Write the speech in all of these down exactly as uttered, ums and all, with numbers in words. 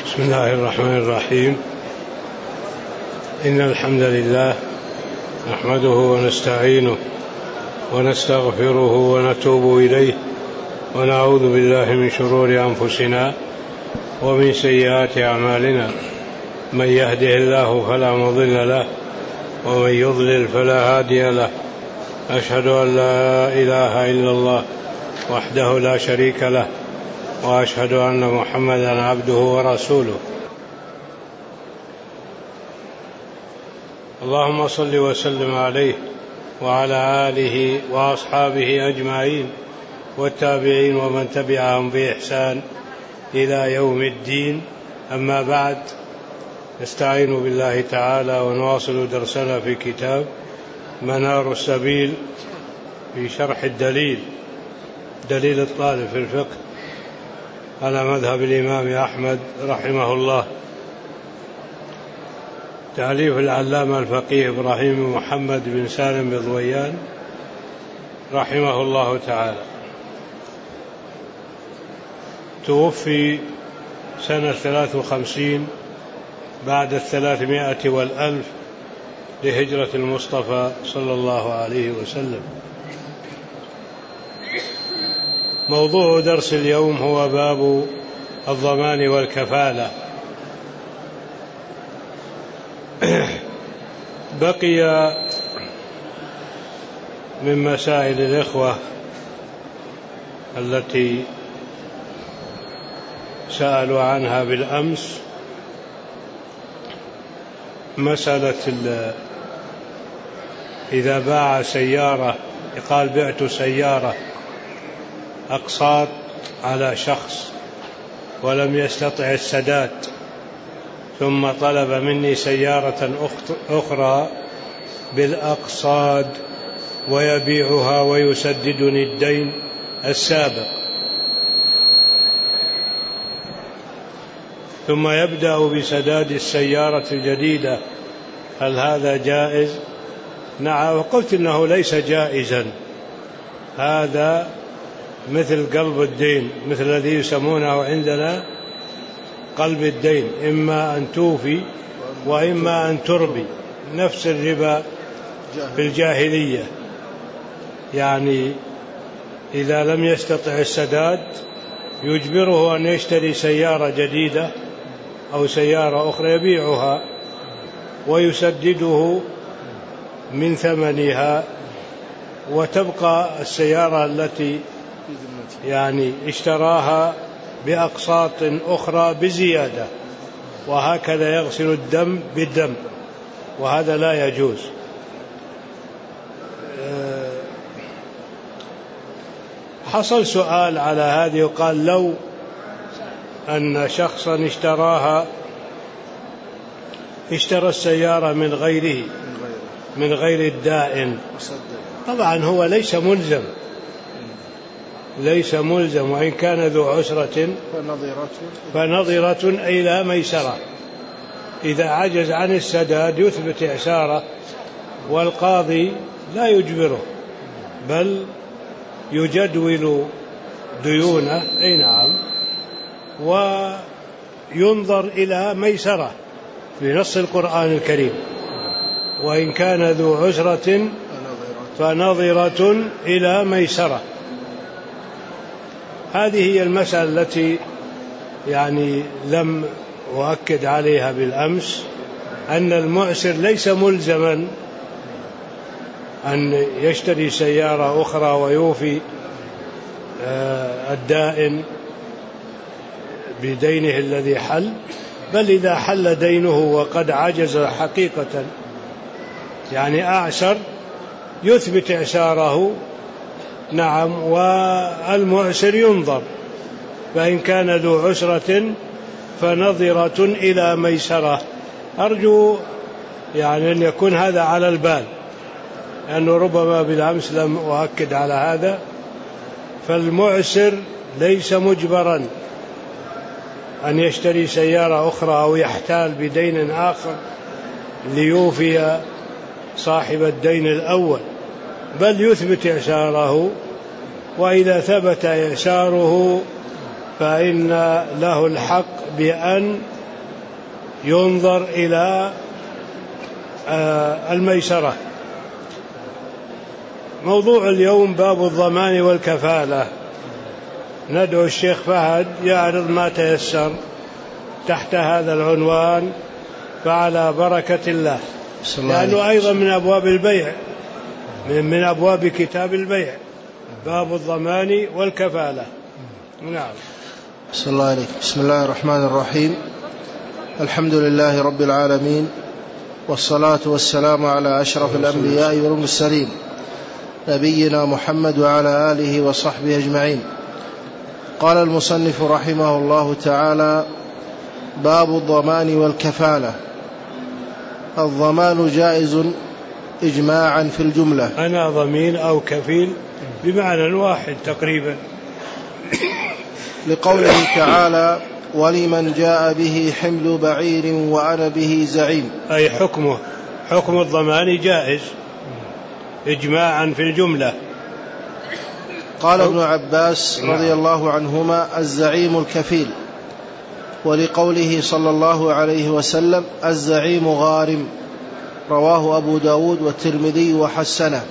بسم الله الرحمن الرحيم. إن الحمد لله نحمده ونستعينه ونستغفره ونتوب إليه ونعوذ بالله من شرور أنفسنا ومن سيئات أعمالنا. من يهده الله فلا مضل له ومن يضلل فلا هادي له. أشهد أن لا إله إلا الله وحده لا شريك له وأشهد أن محمدا عبده ورسوله. اللهم صل وسلم عليه وعلى آله وأصحابه أجمعين والتابعين ومن تبعهم بإحسان إلى يوم الدين. أما بعد، نستعين بالله تعالى ونواصل درسنا في كتاب منار السبيل في شرح الدليل دليل الطالب في الفقه على مذهب الإمام أحمد رحمه الله، تأليف العلامة الفقيه إبراهيم محمد بن سالم بضويان رحمه الله تعالى. توفي سنة ثلاث وخمسين بعد الثلاثمائة والألف لهجرة المصطفى صلى الله عليه وسلم. موضوع درس اليوم هو باب الضمان والكفالة. بقي من مسائل الإخوة التي سألوا عنها بالأمس مسألة إذا باع سيارة، يقال بعت سيارة أقساط على شخص ولم يستطع السداد، ثم طلب مني سيارة أخرى بالأقساط ويبيعها ويسددني الدين السابق، ثم يبدأ بسداد السيارة الجديدة، هل هذا جائز؟ نعم. وقلت إنه ليس جائزا، هذا مثل قلب الدين، مثل الذي يسمونه عندنا قلب الدين، إما أن توفي وإما أن تربي، نفس الربا في الجاهلية. يعني إذا لم يستطع السداد يجبره أن يشتري سيارة جديدة أو سيارة أخرى يبيعها ويسدده من ثمنها، وتبقى السيارة التي يعني اشتراها بأقساط أخرى بزيادة، وهكذا يغسل الدم بالدم، وهذا لا يجوز. حصل سؤال على هذه، وقال لو أن شخصا اشتراها اشترى السيارة من غيره من غير الدائن، طبعا هو ليس ملزم ليس ملزم وإن كان ذو عسرة فنظرة إلى ميسرة. إذا عجز عن السداد يثبت إعساره، والقاضي لا يجبره بل يجدول ديونه، أي نعم، وينظر إلى ميسرة في نص القرآن الكريم، وإن كان ذو عسرة فنظرة إلى ميسرة. هذه هي المسألة التي يعني لم أؤكد عليها بالأمس، أن المعسر ليس ملزما أن يشتري سيارة أخرى ويوفي الدائن بدينه الذي حل، بل إذا حل دينه وقد عجز حقيقة، يعني أعسر، يثبت إعساره، نعم، والمعسر ينظر، فإن كان ذو عسرة فنظرة إلى ميسرة. أرجو يعني أن يكون هذا على البال، لأنه ربما بالأمس لم أؤكد على هذا. فالمعسر ليس مجبرا أن يشتري سيارة أخرى أو يحتال بدين آخر ليوفي صاحب الدين الأول، بل يثبت إعساره، وإذا ثبت إعساره فإن له الحق بأن ينظر إلى الميسرة. موضوع اليوم باب الضمان والكفالة. ندعو الشيخ فهد يعرض ما تيسر تحت هذا العنوان، فعلى بركة الله، لأنه أيضا من أبواب البيع، من أبواب كتاب البيع، باب الضمان والكفالة. نعم. بسم الله عليك. بسم الله الرحمن الرحيم. الحمد لله رب العالمين، والصلاة والسلام على أشرف الأنبياء والمرسلين، نبينا محمد وعلى آله وصحبه أجمعين. قال المصنف رحمه الله تعالى: باب الضمان والكفالة. الضمان جائز إجماعا في الجملة. أنا ضمين أو كفيل بمعنى واحد تقريبا، لقوله تعالى: ولمن جاء به حمل بعير وأنا به زعيم، أي حكمه حكم الضمان جائز إجماعا في الجملة. قال ابن عباس رضي الله عنهما: الزعيم الكفيل. ولقوله صلى الله عليه وسلم: الزعيم غارم، رواه أبو داود والترمذي وحسنه.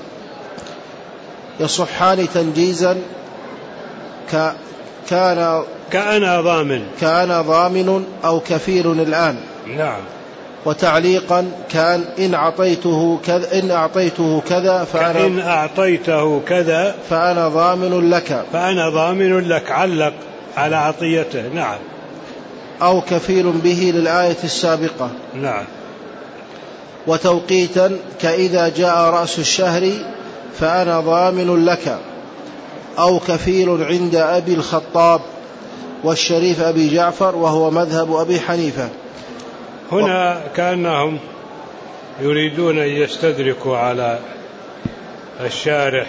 يصحان تنجيزا ك كان كأنا ضامن كأنا ضامن أو كفيل الآن. نعم. وتعليقا كان إن أعطيته كذا إن أعطيته كذا فأنا إن أعطيته كذا فأنا ضامن لك فأنا ضامن لك، علق على عطيته. نعم. أو كفيل به للآية السابقة. نعم. وتوقيتا كإذا جاء رأس الشهر فأنا ضامن لك، أو كفيل عند أبي الخطاب والشريف أبي جعفر، وهو مذهب أبي حنيفة. هنا كأنهم يريدون أن يستدركوا على الشارح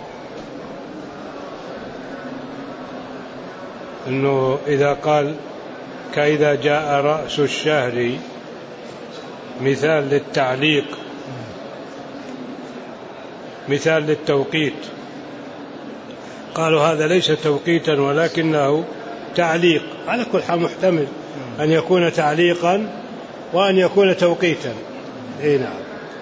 أنه إذا قال كإذا جاء رأس الشهر مثال للتعليق، مثال للتوقيت، قالوا هذا ليس توقيتا ولكنه تعليق. على كل حال محتمل أن يكون تعليقا وأن يكون توقيتا. إيه نعم.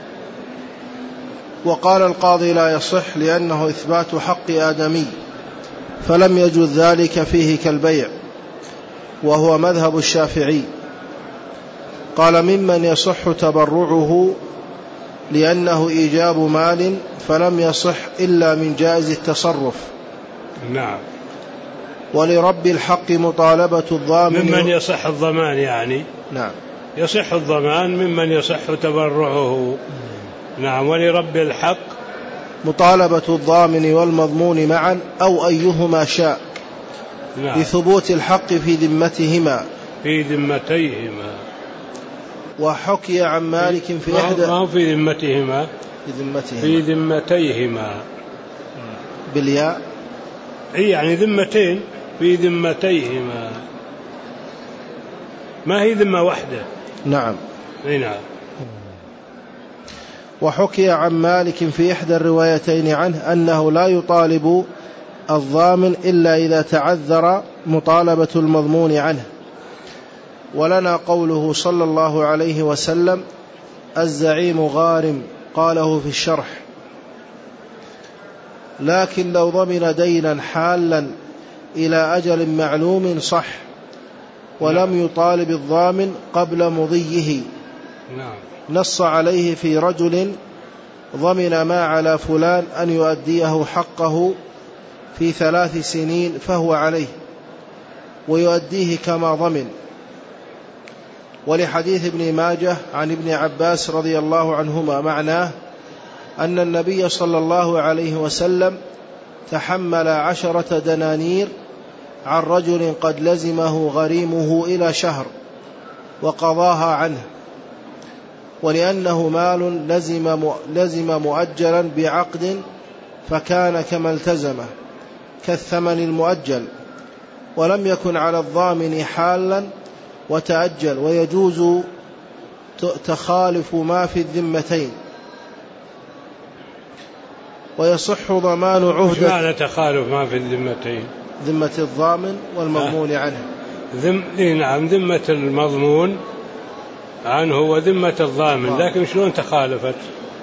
وقال القاضي: لا يصح لأنه إثبات حق آدمي، فلم يجوز ذلك فيه كالبيع، وهو مذهب الشافعي. قال: ممن يصح تبرعه لأنه إيجاب مال، فلم يصح إلا من جائز التصرف. نعم. ولرب الحق مطالبة الضامن. ممن يصح الضمان يعني. نعم. يصح الضمان ممن يصح تبرعه. نعم. ولرب الحق مطالبة الضامن والمضمون معا أو أيهما شاء. نعم. لثبوت الحق في ذمتهما في ذمتيهما. وحكي عن مالك في إحدى ما في ذمتهما في ذمتهما في ذمتيهما بالياء، أي يعني ذمتين، في ذمتيهما، ما هي ذمة واحدة. نعم. أي نعم. وحكي عن مالك في إحدى الروايتين عنه أنه لا يطالب الضامن إلا إذا تعذر مطالبة المضمون عنه. ولنا قوله صلى الله عليه وسلم: الزعيم غارم، قاله في الشرح. لكن لو ضمن دينا حالا إلى أجل معلوم صح، ولم يطالب الضامن قبل مضيه. نعم. نص عليه في رجل ضمن ما على فلان أن يؤديه حقه في ثلاث سنين فهو عليه، ويؤديه كما ضمن. ولحديث ابن ماجه عن ابن عباس رضي الله عنهما معناه أن النبي صلى الله عليه وسلم تحمل عشرة دنانير عن رجل قد لزمه غريمه إلى شهر وقضاها عنه، ولأنه مال لزم, لزم مؤجلا بعقد فكان كما التزمه كالثمن المؤجل، ولم يكن على الضامن حالا وتأجل، ويجوز تخالف ما في الذمتين. ويصح ضمان عهدة. معنى تخالف ما في الذمتين؟ ذمة الضامن والمضمون عنه. ذم... نعم، ذمة المضمون عنه وذمة الضامن، لكن شلون تخالفت؟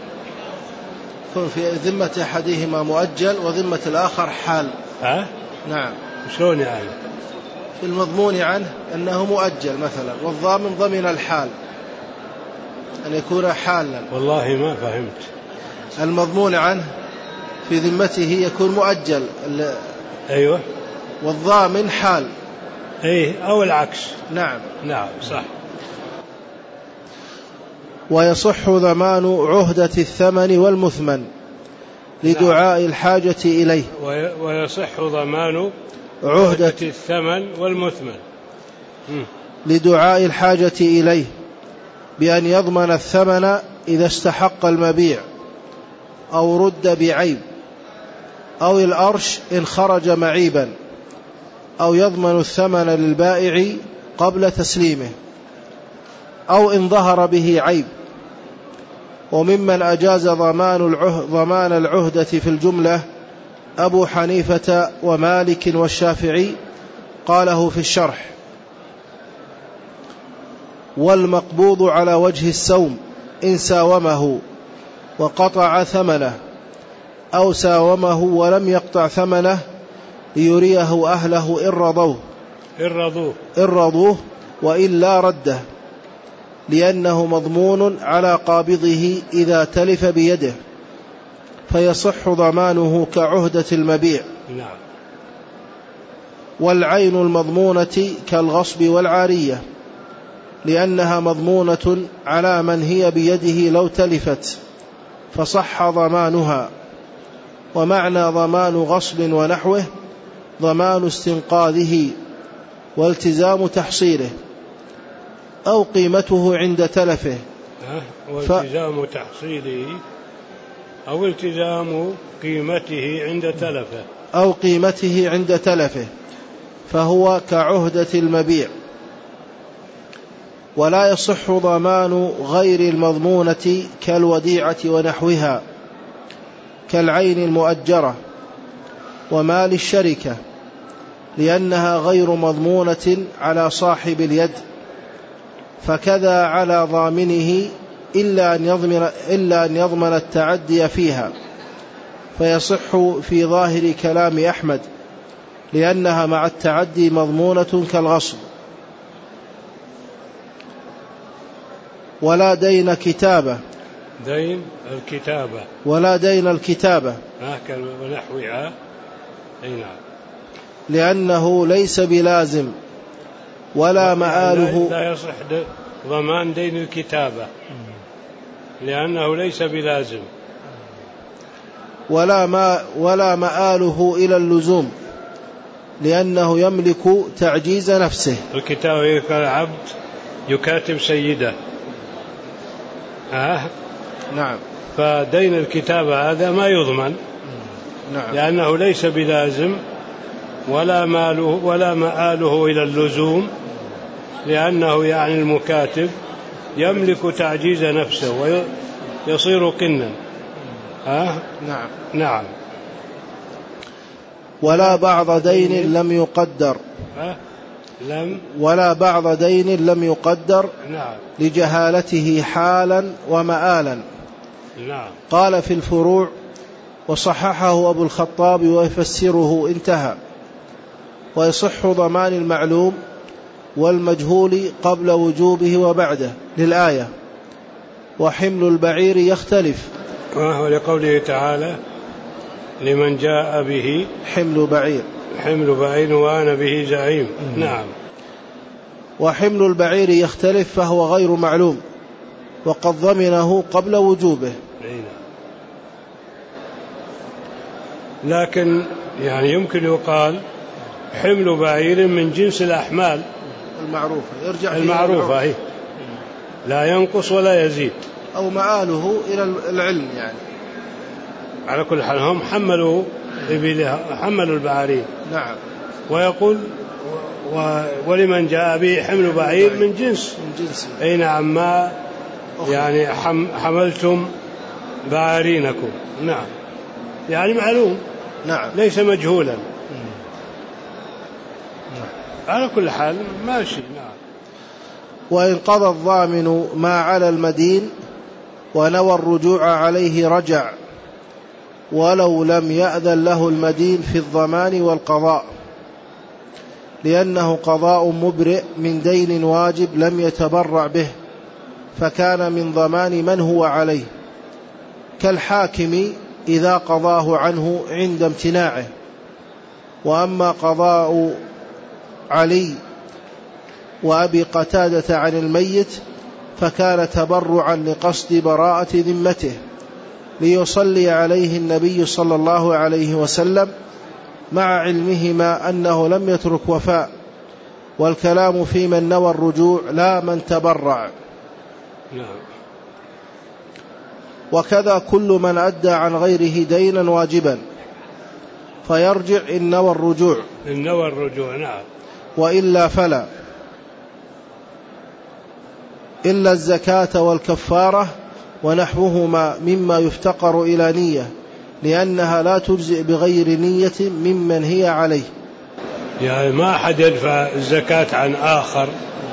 في ذمة أحدهما مؤجل وذمة الآخر حال. ها؟ نعم. شلون يعني؟ في المضمون عنه أنه مؤجل مثلا، والضامن ضمن الحال أن يكون حالا. والله ما فهمت. المضمون عنه في ذمته يكون مؤجل. أيوة. والضامن حال. أيه أو العكس. نعم. نعم صح. ويصح ضمان عهدة الثمن والمثمن لدعاء نعم. الحاجة إليه. ويصح ضمان عهدة الثمن والمثمن لدعاء الحاجة إليه بأن يضمن الثمن إذا استحق المبيع أو رد بعيب، أو الأرش إن خرج معيبا، أو يضمن الثمن للبائع قبل تسليمه، أو إن ظهر به عيب. وممن أجاز ضمان العهد ضمان العهدة في الجملة أبو حنيفة ومالك والشافعي، قاله في الشرح: والمقبوض على وجه السوم إن ساومه وقطع ثمنه، أو ساومه ولم يقطع ثمنه ليريه أهله إن رضوه إن رضوه, إن رضوه وإلا رده، لأنه مضمون على قابضه إذا تلف بيده، فيصح ضمانه كعهدة المبيع. نعم. والعين المضمونة كالغصب والعارية، لأنها مضمونة على من هي بيده لو تلفت، فصح ضمانها. ومعنى ضمان غصب ونحوه ضمان استنقاذه والتزام تحصيله، أو قيمته عند تلفه. والتزام ف... تحصيله أو التزام قيمته عند تلفه أو قيمته عند تلفه فهو كعهدة المبيع. ولا يصح ضمان غير المضمونة كالوديعة ونحوها، كالعين المؤجرة ومال الشركة، لأنها غير مضمونة على صاحب اليد، فكذا على ضامنه إلا أن يضمن, إلا أن يضمن التعدي فيها، فيصح في ظاهر كلام أحمد، لأنها مع التعدي مضمونة كالغصب. ولا دين كتابة دين الكتابة ولا دين الكتابة هكذا ونحوها، أي نعم، لأنه ليس بلازم ولا مآله. لا يصح ضمان دين الكتابة لأنه ليس بلازم، ولا ما ولا مآله إلى اللزوم، لأنه يملك تعجيز نفسه. الكتابة كالعبد يكاتب سيده. آه. نعم. فدين الكتابة هذا ما يضمن. نعم. لأنه ليس بلازم ولا ماله ولا مآله إلى اللزوم، لأنه يعني المكاتب يملك تعجيز نفسه ويصير قنا. آه؟ نعم. نعم. ولا بعض دين لم يقدر. آه؟ لم ولا بعض دين لم يقدر. نعم. لجهالته حالا ومآلا. نعم. قال في الفروع: وصححه أبو الخطاب ويفسره انتهى. ويصح ضمان المعلوم والمجهول قبل وجوبه وبعده للآية. وحمل البعير يختلف، وهو لقوله تعالى: لمن جاء به حمل بعير حمل بعير وأنا به زعيم. نعم. وحمل البعير يختلف فهو غير معلوم، وقد ضمنه قبل وجوبه. لكن يعني يمكن يقال حمل بعير من جنس الأحمال المعروفة، يرجع المعروفة هي لا ينقص ولا يزيد، أو مآله إلى العلم. يعني على كل حال هم حملوا حملوا البعير. نعم. ويقول و... ولمن جاء به حمل بعير من جنس من جنس أي نعم، ما يعني حم... حملتم بعارينكم. نعم، يعني معلوم. نعم. ليس مجهولا. على كل حال ماشي. نعم. وإن قضى الضامن ما على المدين ونوى الرجوع عليه رجع، ولو لم يأذن له المدين في الضمان والقضاء، لأنه قضاء مبرئ من دين واجب لم يتبرع به، فكان من ضمان من هو عليه، كالحاكم إذا قضاه عنه عند امتناعه. وأما قضاء علي وأبي قتادة عن الميت فكان تبرعا لقصد براءة ذمته، ليصلي عليه النبي صلى الله عليه وسلم مع علمهما أنه لم يترك وفاء، والكلام في من نوى الرجوع لا من تبرع. وكذا كل من أدى عن غيره دينا واجبا فيرجع إن نوى الرجوع إن نوى الرجوع نعم، وإلا فلا، إلا الزكاة والكفارة ونحوهما مما يفتقر إلى نية، لأنها لا تجزئ بغير نية ممن هي عليه. يعني ما أحد يدفع الزكاة عن آخر،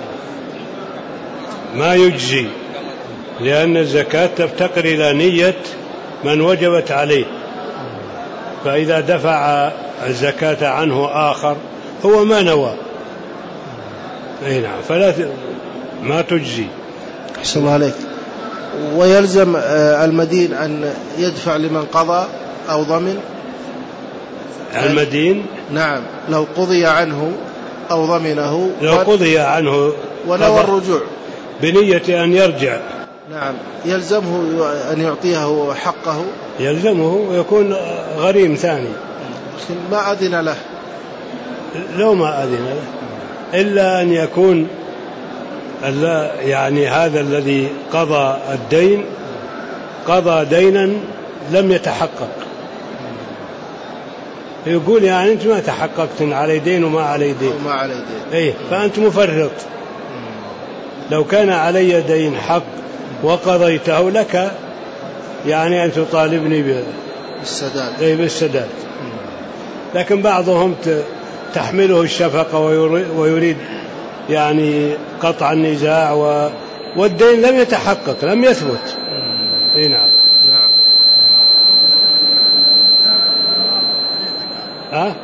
ما يجزي، لأن الزكاة تفتقر إلى نية من وجبت عليه، فإذا دفع الزكاة عنه آخر هو ما نوى، أي نعم، فلا ما تجزي. أحسن الله عليك. ويلزم المدين أن يدفع لمن قضى أو ضمن المدين؟ نعم، لو قضي عنه أو ضمنه، لو قضي عنه ونوى الرجوع بنية أن يرجع، نعم، يلزمه أن يعطيه حقه، يلزمه ويكون غريم ثاني، ما أذن له، لو ما أذن له، إلا أن يكون يعني هذا الذي قضى الدين قضى دينا لم يتحقق، يقول يعني أنت ما تحققت علي دين وما علي دين، وما علي دين. إيه، فأنت مفرط. لو كان علي دين حق وقضيته لك يعني أن تطالبني بالسداد، إيه بالسداد. لكن بعضهم تحمله الشفقة ويريد يعني قطع النزاع و... والدين لم يتحقق، لم يثبت. إيه نعم. نعم. ها؟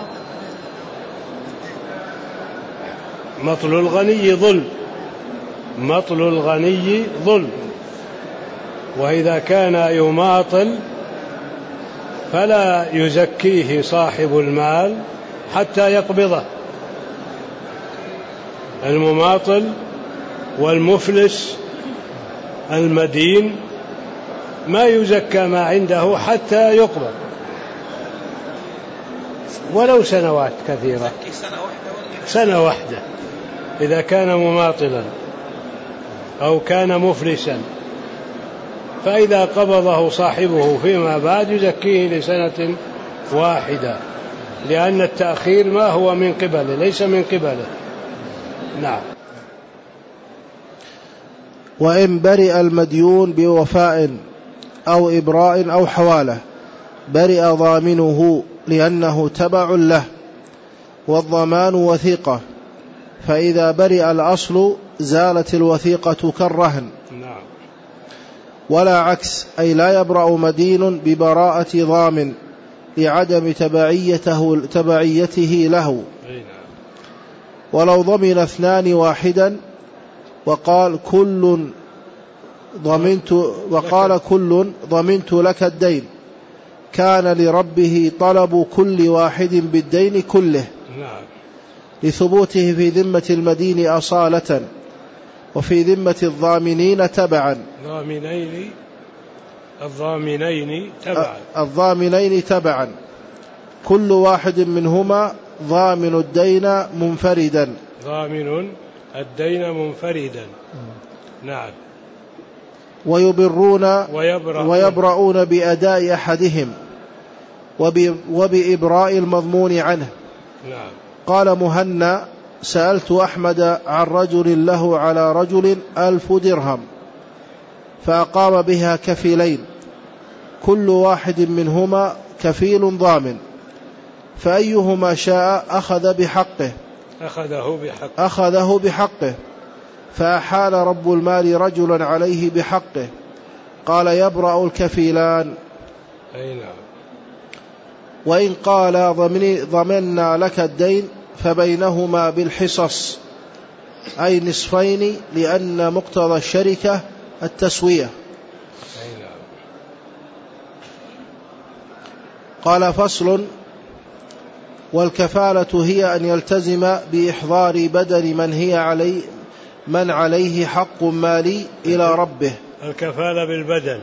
مطل الغني ظلم، مطل الغني ظلم، وإذا كان يماطل فلا يزكيه صاحب المال حتى يقبضه. المماطل والمفلس المدين ما يزكى ما عنده حتى يقبض، ولو سنوات كثيرة، سنة واحدة إذا كان مماطلا أو كان مفلسا، فإذا قبضه صاحبه فيما بعد يزكيه لسنة واحدة، لأن التأخير ما هو من قبله، ليس من قبله. نعم. وإن برئ المديون بوفاء أو إبراء أو حوالة برئ ضامنه، لأنه تبع له، والضمان وثيقة، فإذا برئ الأصل زالت الوثيقة كالرهن. نعم. ولا عكس، أي لا يبرأ مدين ببراءة ضامن لعدم تبعيته, تبعيته له. ولو ضمن اثنان واحدا وقال كل ضمنت وقال كل ضمنت لك الدين، كان لربه طلب كل واحد بالدين كله، لثبوته في ذمة المدين أصالة، وفي ذمة الضامنين تبعا. ضامنين الضامنين تبعا الضامنين تبعا كل واحد منهما ضامن الدين منفردا ضامن الدين منفردا. نعم. ويبرون ويبرؤون, ويبرؤون بأداء أحدهم وبإبراء المضمون عنه. نعم. قال مهنا سألت أحمد عن رجل له على رجل ألف درهم فأقام بها كفيلين، كل واحد منهما كفيل ضامن، فأيهما شاء أخذ بحقه أخذه بحقه أخذه بحقه فأحال رب المال رجلا عليه بحقه، قال يبرأ الكفيلان. أي نعم. وإن قال ضمنا لك الدين فبينهما بالحصص، أي نصفين، لأن مقتضى الشركة التسوية. قال فصل: والكفالة هي أن يلتزم بإحضار بدن من هي عليه من عليه حق مالي إلى ربه. الكفالة بالبدن.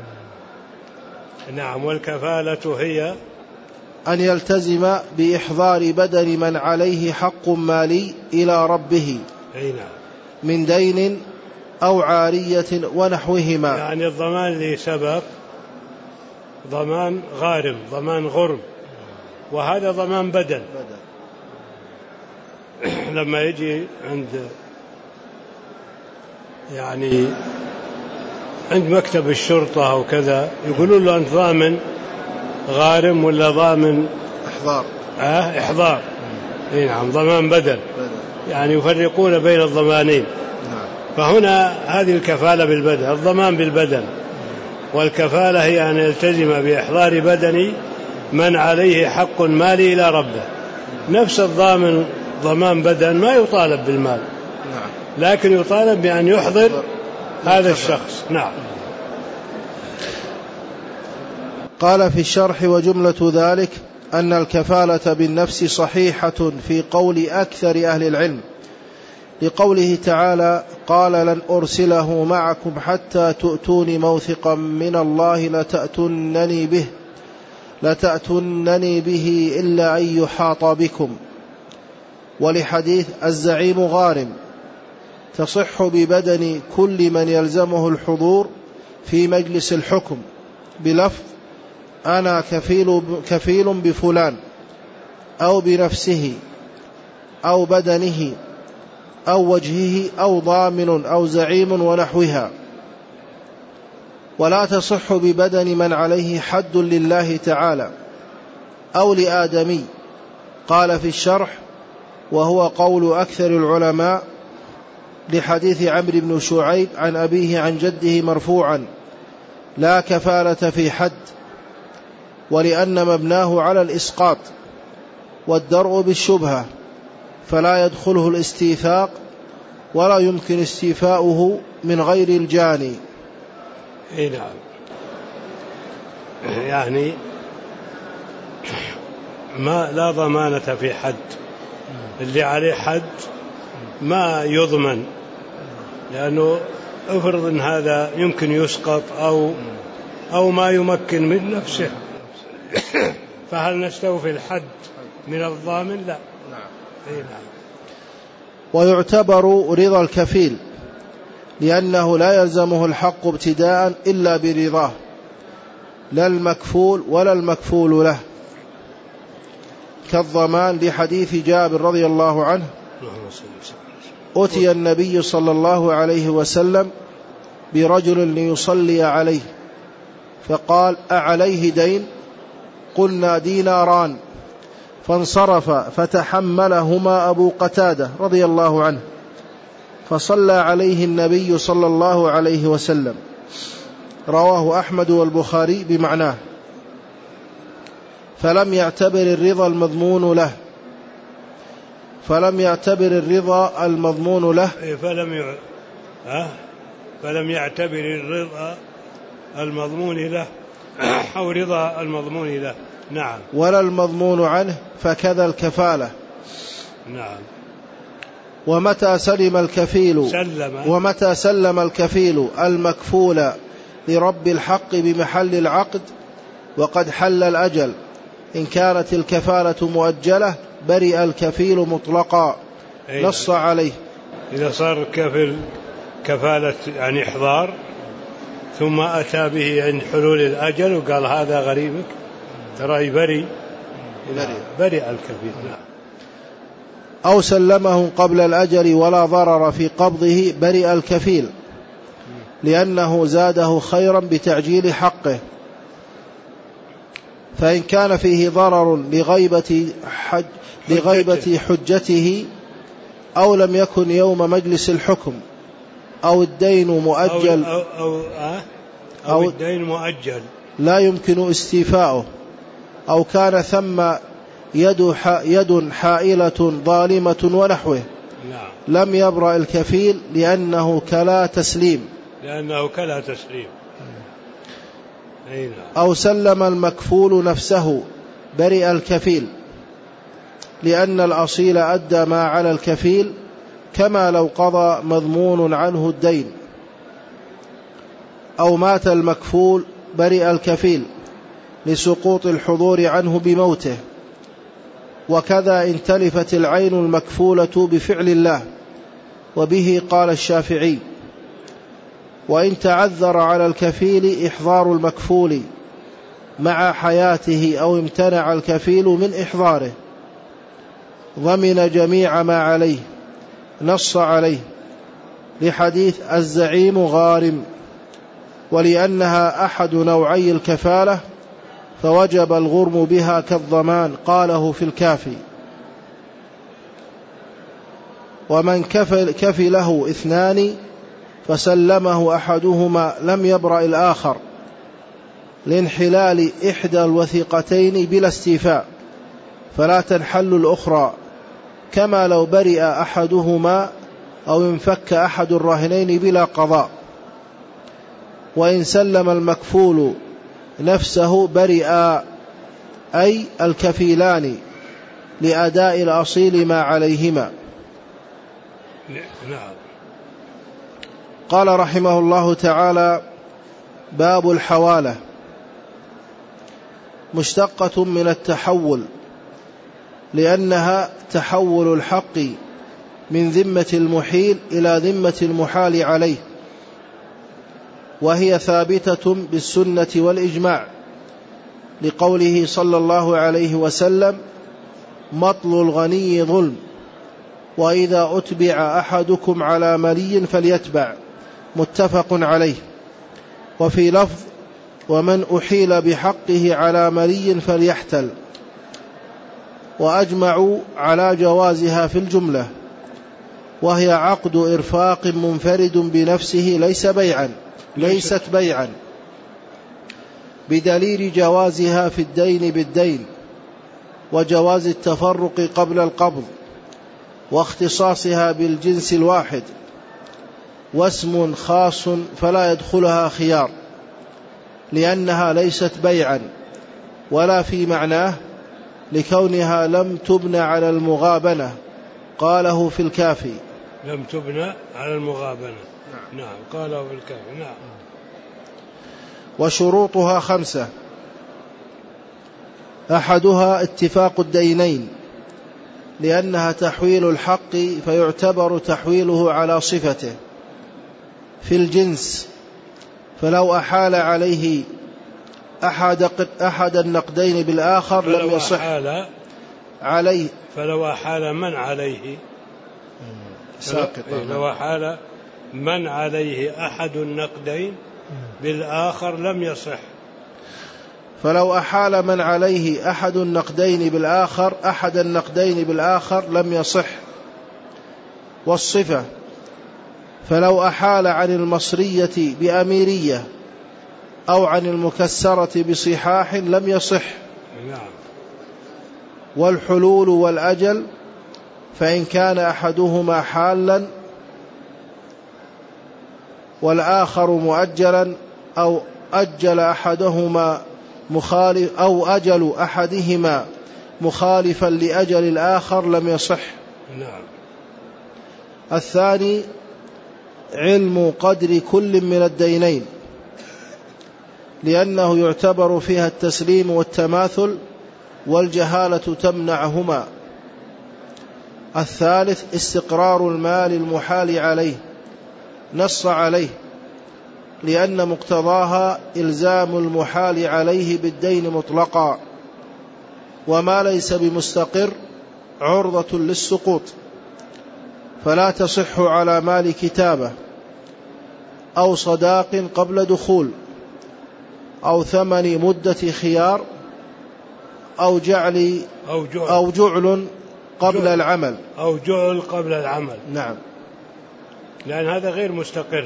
نعم. والكفالة هي أن يلتزم بإحضار بدن من عليه حق مالي إلى ربه. أي نعم. من دين أو عارية ونحوهما. يعني الضمان اللي سبق ضمان غارم، ضمان غرم، وهذا ضمان بدن. لما يجي عند يعني عند مكتب الشرطة أو كذا يقولون له أنت ضامن غارم ولا ضامن إحضار؟ آه إحضار. إيه نعم. ضمان بدن. يعني يفرقون بين الضمانين. نعم. فهنا هذه الكفالة بالبدن، الضمان بالبدن. والكفالة هي أن يلتزم بإحضار بدن من عليه حق مالي إلى ربه. نفس الضامن ضمان بدن ما يطالب بالمال، لكن يطالب بأن يحضر هذا الشخص. نعم. قال في الشرح: وجملة ذلك أن الكفالة بالنفس صحيحة في قول أكثر أهل العلم، لقوله تعالى: قال لن أرسله معكم حتى تؤتوني موثقا من الله لتأتونني به لتأتونني به إلا أن يحاط بكم. ولحديث الزعيم غارم تصح ببدن كل من يلزمه الحضور في مجلس الحكم بلفظ أنا كفيل, كفيل بفلان، أو بنفسه أو بدنه أو وجهه أو ضامن أو زعيم ونحوها. ولا تصح ببدن من عليه حد لله تعالى أو لآدمي. قال في الشرح: وهو قول أكثر العلماء، لحديث عمرو بن شعيب عن أبيه عن جده مرفوعا: لا كفالة في حد، ولأن مبناه على الإسقاط والدرء بالشبهة، فلا يدخله الاستيثاق، ولا يمكن استيفاؤه من غير الجاني. اي نعم. يعني ما لا ضمانة في حد، اللي عليه حد ما يضمن، لأنه افرض ان هذا يمكن يسقط أو أو ما يمكن من نفسه، فهل نستوفي الحد من الضامن؟ لا. اي نعم. ويعتبر رضا الكفيل، لأنه لا يلزمه الحق ابتداء إلا برضاه، لا المكفول ولا المكفول له، كالضمان لحديث جابر رضي الله عنه: أتي النبي صلى الله عليه وسلم برجل ليصلي عليه، فقال: أعليه دين؟ قلنا: ديناران. فانصرف فتحملهما أبو قتادة رضي الله عنه، فصلى عليه النبي صلى الله عليه وسلم. رواه أحمد والبخاري بمعناه. فلم يعتبر الرضا المضمون له فلم يعتبر الرضا المضمون له فلم ي... أه؟ فلم يعتبر الرضا المضمون له أو رضا المضمون له. نعم. ولا المضمون عنه، فكذا الكفالة. نعم. ومتى سلم الكفيل سلم ومتى سلم الكفيل المكفول لرب الحق بمحل العقد وقد حل الأجل، إن كانت الكفالة مؤجلة برئ الكفيل مطلقا، نص عليه. إذا صار الكفيل كفالة يعني إحضار ثم أتى به عند حلول الأجل وقال هذا غريبك ترى بري برئ الكفيل. نعم. أو سلمه قبل الأجل ولا ضرر في قبضه برئ الكفيل، لأنه زاده خيرا بتعجيل حقه. فإن كان فيه ضرر لغيبة, حج لغيبة حجته أو لم يكن يوم مجلس الحكم أو الدين مؤجل أو, أو, أو, أو الدين مؤجل لا يمكن استيفاؤه، أو كان ثم يد, يد حائلة ظالمة ونحوه، نعم. لم يبرأ الكفيل لأنه كلا تسليم لأنه كلا تسليم. نعم. أو سلم المكفول نفسه برئ الكفيل، لأن الأصيل أدى ما على الكفيل، كما لو قضى مضمون عنه الدين. أو مات المكفول برئ الكفيل لسقوط الحضور عنه بموته. وكذا إن تلفت العين المكفولة بفعل الله، وبه قال الشافعي. وإن تعذر على الكفيل إحضار المكفول مع حياته أو امتنع الكفيل من إحضاره، ضمن جميع ما عليه، نص عليه لحديث الزعيم غارم، ولأنها أحد نوعي الكفالة فوجب الغرم بها كالضمان، قاله في الكافي. ومن كفل كفله اثنان فسلمه أحدهما لم يبرأ الآخر، لانحلال إحدى الوثيقتين بلا استيفاء، فلا تنحل الأخرى، كما لو برئ أحدهما أو انفك أحد الرهنين بلا قضاء. وإن سلم المكفول نفسه برئا، أي الكفيلان، لأداء الأصيل ما عليهما. نعم. قال رحمه الله تعالى: باب الحوالة. مشتقة من التحول، لأنها تحول الحق من ذمة المحيل إلى ذمة المحال عليه، وهي ثابتة بالسنة والإجماع، لقوله صلى الله عليه وسلم: مطل الغني ظلم، وإذا أتبع أحدكم على ملي فليتبع، متفق عليه. وفي لفظ: ومن أحيل بحقه على ملي فليحتل. وأجمعوا على جوازها في الجملة، وهي عقد إرفاق منفرد بنفسه ليس بيعا ليست بيعا بدليل جوازها في الدين بالدين، وجواز التفرق قبل القبض، واختصاصها بالجنس الواحد، واسم خاص فلا يدخلها خيار، لأنها ليست بيعا ولا في معناه، لكونها لم تبنى على المغابنة، قاله في الكافي. لم تبنى على المغابنة. نعم. نعم. قاله في الكافي. نعم. وشروطها خمسة: أحدها اتفاق الدينين، لأنها تحويل الحق فيعتبر تحويله على صفته في الجنس، فلو أحال عليه أحد, أحد النقدين بالآخر لم يصح أحال عليه. فلو أحال من عليه ساقط. لو أحال من عليه أحد النقدين بالآخر لم يصح. فلو أحال من عليه أحد النقدين بالآخر أحد النقدين بالآخر لم يصح. والصفة: فلو أحال عن المصرية بأميرية أو عن المكسرة بصحاح لم يصح. نعم. والحلول والأجل: فإن كان أحدهما حالا والآخر مؤجلا، أو أجل أحدهما مخالف أو أجل أحدهما مخالفا لأجل الآخر لم يصح. نعم. الثاني: علم قدر كل من الدينين، لأنه يعتبر فيها التسليم والتماثل، والجهالة تمنعهما. الثالث: استقرار المال المحال عليه، نص عليه، لأن مقتضاها إلزام المحال عليه بالدين مطلقا، وما ليس بمستقر عرضة للسقوط، فلا تصح على مال كتابة أو صداق قبل دخول، أو ثمن مدة خيار، أو جعل أو جعل, أو جعل قبل جعل العمل أو جعل قبل العمل. نعم. لأن هذا غير مستقر.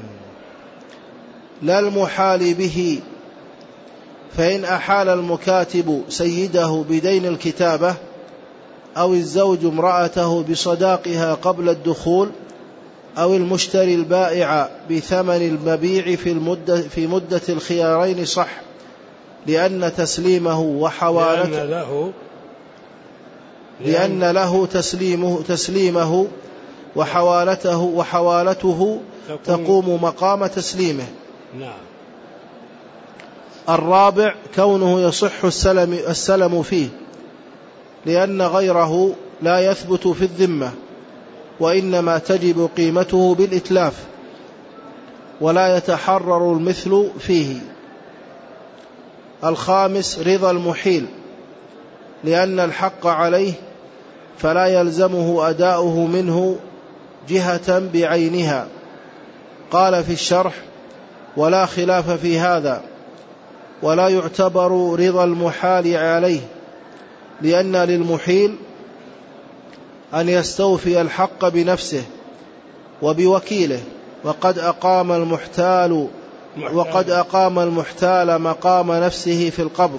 لا المحال به، فإن أحال المكاتب سيده بدين الكتابة أو الزوج امرأته بصداقها قبل الدخول أو المشتري البائع بثمن المبيع في, المدة في مدة الخيارين صح، لأن تسليمه وحوالته لأن له, لأن له تسليمه, تسليمه وحوالته, وحوالته تقوم مقام تسليمه. نعم. الرابع كونه يصح السلم, السلم فيه، لأن غيره لا يثبت في الذمة، وإنما تجب قيمته بالإتلاف، ولا يتحرر المثل فيه. الخامس رضا المحيل، لأن الحق عليه فلا يلزمه أداؤه منه جهة بعينها. قال في الشرح: ولا خلاف في هذا، ولا يعتبر رضا المحال عليه، لأن للمحيل أن يستوفي الحق بنفسه وبوكيله، وقد أقام المحتال وقد أقام المحتال مقام نفسه في القبض،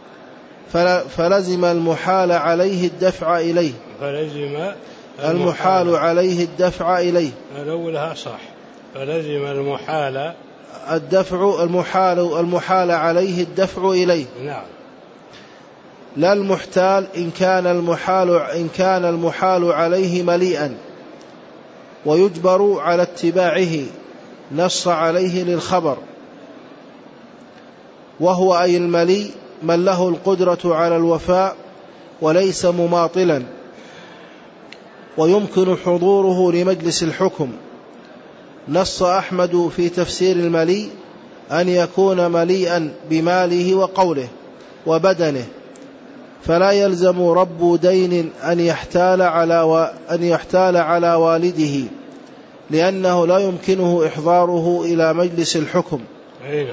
فلزم المحال عليه الدفع إليه فلزم المحال عليه الدفع إليه الأولها صح. فلزم المحال الدفع المحال المحال عليه الدفع إليه. نعم. لا المحتال إن كان المحال إن كان المحال عليه مليئا ويجبر على اتباعه نص عليه للخبر، وهو أي الملي من له القدرة على الوفاء وليس مماطلا، ويمكن حضوره لمجلس الحكم. نص أحمد في تفسير الملي أن يكون مليئا بماله وقوله وبدنه، فلا يلزم رب دين أن يحتال على و... أن يحتال على والده، لأنه لا يمكنه إحضاره إلى مجلس الحكم. نعم.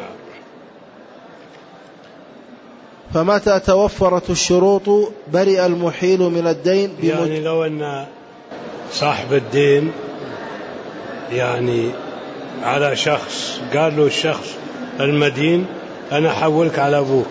فمتى توفرت الشروط برئ المحيل من الدين بمج... يعني لو أن صاحب الدين يعني على شخص قال له الشخص المدين أنا أحولك على أبوك،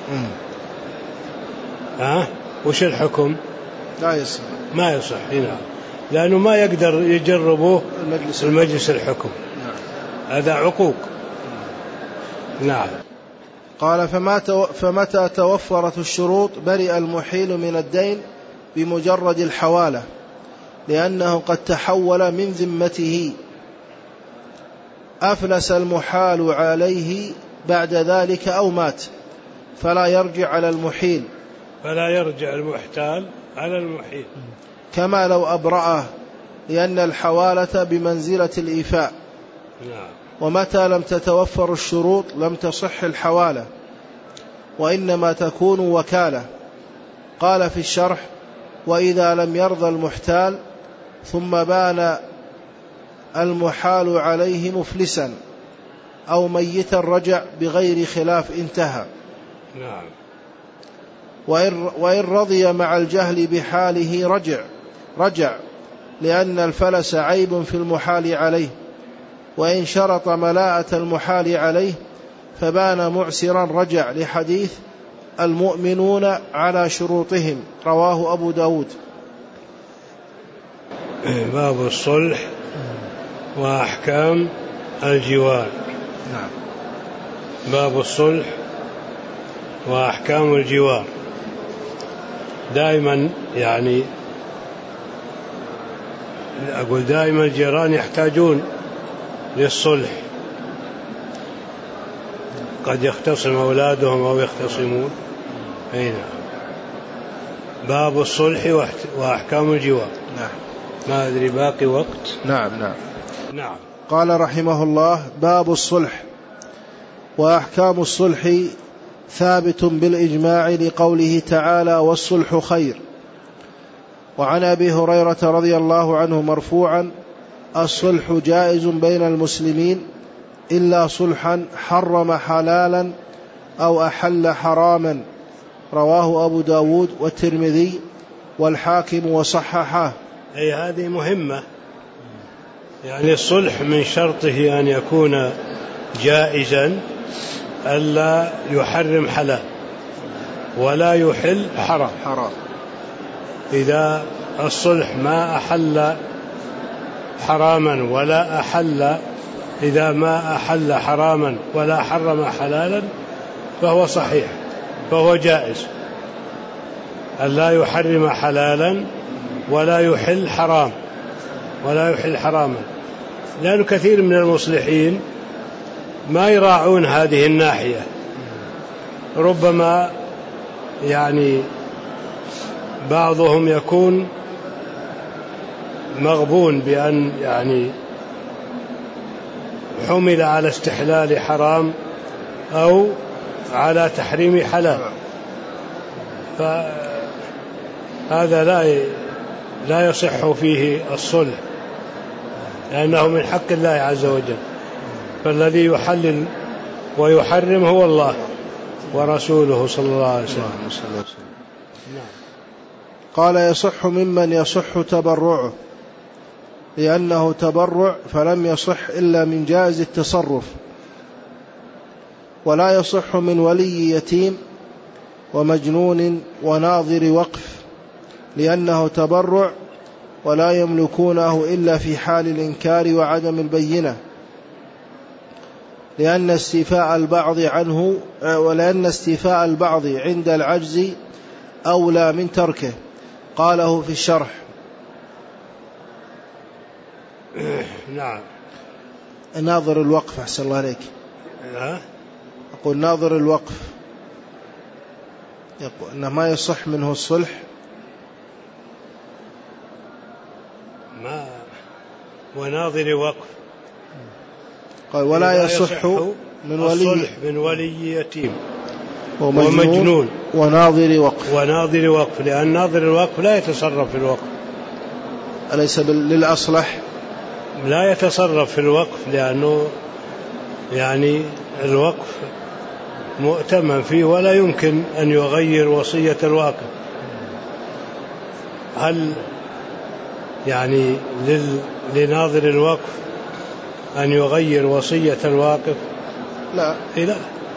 ها وش الحكم؟ لا يصح، ما يصح هنا، لأنه ما يقدر يجربه المجلس, المجلس الحكم. نعم. هذا عقوق. نعم. قال فمتى توفرت الشروط برئ المحيل من الدين بمجرد الحوالة، لأنه قد تحول من ذمته. أفلس المحال عليه بعد ذلك أو مات فلا يرجع على المحيل فلا يرجع المحتال على المحيل، كما لو أبرأه، لأن الحوالة بمنزلة الإيفاء. نعم. ومتى لم تتوفر الشروط لم تصح الحوالة، وإنما تكون وكالة. قال في الشرح: وإذا لم يرضى المحتال ثم بان المحال عليه مفلسا أو ميتا رجع بغير خلاف انتهى. نعم. وإن رضي مع الجهل بحاله رجع رجع لأن الفلس عيب في المحال عليه، وإن شرط ملاءة المحال عليه فبان معسرا رجع، لحديث المؤمنون على شروطهم، رواه أبو داود. باب الصلح وأحكام الجوار. نعم. باب الصلح وأحكام الجوار. دائما يعني أقول دائما الجيران يحتاجون للصلح، قد يختصم أولادهم أو يختصمون. أي نعم. باب الصلح وأحكام الجوار. نعم. ما أدري باقي وقت. نعم نعم نعم. قال رحمه الله: باب الصلح وأحكام الصلح ثابت بالإجماع لقوله تعالى: والصلح خير. وعن أبي هريرة رضي الله عنه مرفوعا: الصلح جائز بين المسلمين إلا صلحا حرم حلالا أو أحل حراما، رواه أبو داود والترمذي والحاكم وصححه. أي هذه مهمة، يعني الصلح من شرطه أن يكون جائزا، ألا يحرم حلال ولا يحل حرام. حرام. إذا الصلح ما أحل حراما ولا أحل إذا ما أحل حراما ولا حرم حلالا فهو صحيح، فهو جائز، ألا يحرم حلالا ولا يحل حرام ولا يحل حراما. لأن كثير من المصلحين ما يراعون هذه الناحية، ربما يعني بعضهم يكون مغبون بأن يعني حمل على استحلال حرام أو على تحريم حلال، فهذا لا لا يصح فيه الصلح، لأنه من حق الله عز وجل، فالذي يحلل ويحرم هو الله ورسوله صلى الله عليه وسلم. قال: يصح ممن يصح تبرعه، لأنه تبرع فلم يصح إلا من جائز التصرف، ولا يصح من ولي يتيم ومجنون وناظر وقف، لأنه تبرع ولا يملكونه إلا في حال الإنكار وعدم البينة، لأن استيفاء البعض عنه ولأن استيفاء البعض عند العجز أولى من تركه. قاله في الشرح. نعم. ناظر الوقف، أحسن الله عليك. أقول ناظر الوقف يقول أنه ما يصح منه الصلح، ما وناظر وقف. قال: ولا يصح من ولي من ولي يتيم ومجنون, ومجنون وناظر وقف. وناظر وقف، لأن ناظر الوقف لا يتصرف في الوقف. أليس للأصلح؟ لا يتصرف في الوقف، لأنه يعني الوقف مؤتمن فيه ولا يمكن أن يغير وصية الواقف. هل يعني لناظر الوقف أن يغير وصية الواقف؟ لا. لا.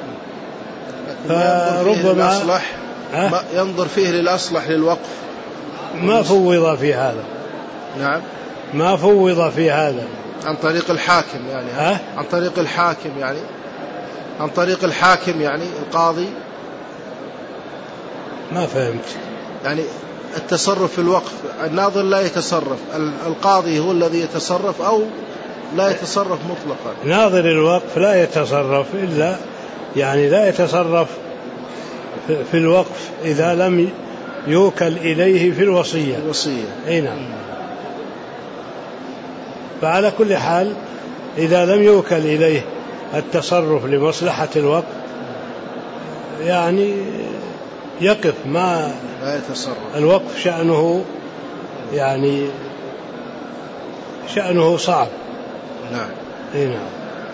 فربما ينظر فيه للأصلح للوقف. ما فوض في هذا. نعم. ما فوض في هذا عن طريق الحاكم يعني. ها؟ عن طريق الحاكم يعني عن طريق الحاكم يعني القاضي. ما فهمت. يعني التصرف في الوقف، الناظر لا يتصرف، القاضي هو الذي يتصرف أو لا يتصرف مطلقا. ناظر الوقف لا يتصرف إلا يعني لا يتصرف في الوقف إذا لم يوكل إليه في الوصية. الوصية. أي نعم. فعلى كل حال إذا لم يوكل إليه التصرف لمصلحة الوقف يعني يقف، ما لا يتصرف. الوقف شأنه يعني شأنه صعب. نعم. أي نعم.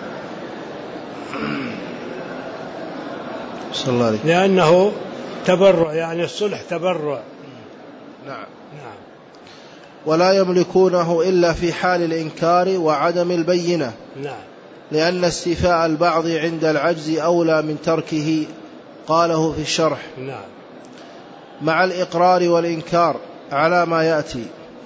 صلى الله عليه. لأنه تبرع، يعني الصلح تبرع. نعم. نعم. ولا يملكونه إلا في حال الإنكار وعدم البينة. نعم. لأن استيفاء البعض عند العجز أولى من تركه. قاله في الشرح. نعم. مع الإقرار والإنكار على ما يأتي.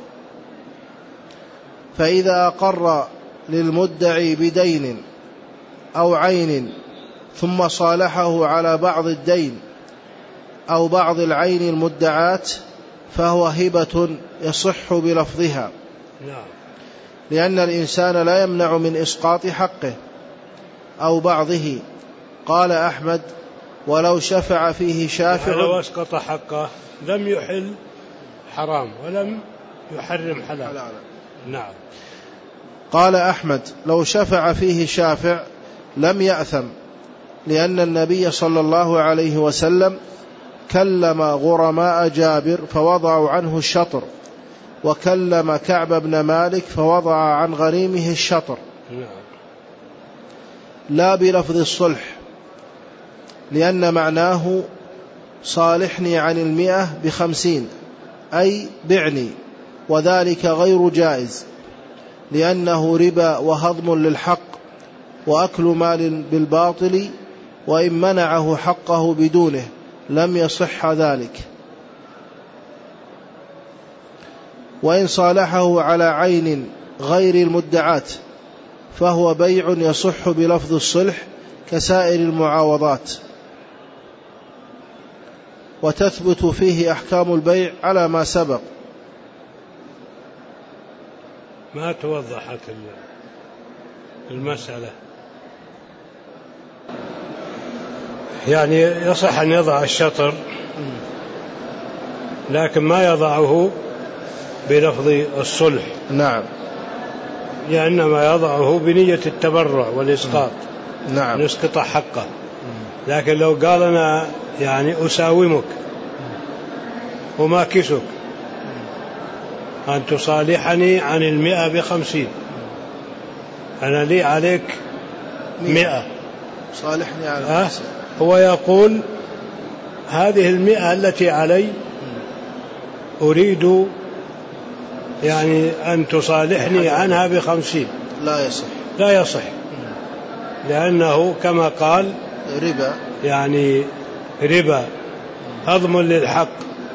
فإذا أقر للمدعي بدين أو عين ثم صالحه على بعض الدين أو بعض العين المدعات فهو هبة يصح بلفظها. نعم. لأن الإنسان لا يمنع من إسقاط حقه أو بعضه. قال أحمد: ولو شفع فيه شافع. لو أسقط حقه لم يحل حرام ولم يحرم حلال. نعم. قال أحمد: لو شفع فيه شافع لم يأثم، لأن النبي صلى الله عليه وسلم كلم غرماء جابر فوضعوا عنه الشطر، وكلم كعب بن مالك فوضع عن غريمه الشطر. لا بلفظ الصلح، لأن معناه صالحني عن المئة بخمسين، أي بعني، وذلك غير جائز، لأنه ربا وهضم للحق وأكل مال بالباطل، وإن منعه حقه بدونه لم يصح ذلك. وإن صالحه على عين غير المدعاة فهو بيع يصح بلفظ الصلح كسائر المعاوضات، وتثبت فيه أحكام البيع على ما سبق. ما توضحت المسألة. يعني يصح أن يضع الشطر لكن ما يضعه بلفظ الصلح. نعم. لأنما يضعه بنية التبرع والإسقاط. نعم. نسقط حقه. لكن لو قال أنا يعني أساومك وماكسك أن تصالحني عن المئة بخمسين، أنا لي عليك مئة، صالحني على خمسين. هو يقول هذه المئة التي علي أريد يعني أن تصالحني عنها بخمسين. لا يصح. لا يصح لأنه كما قال ربا، يعني ربا هضم للحق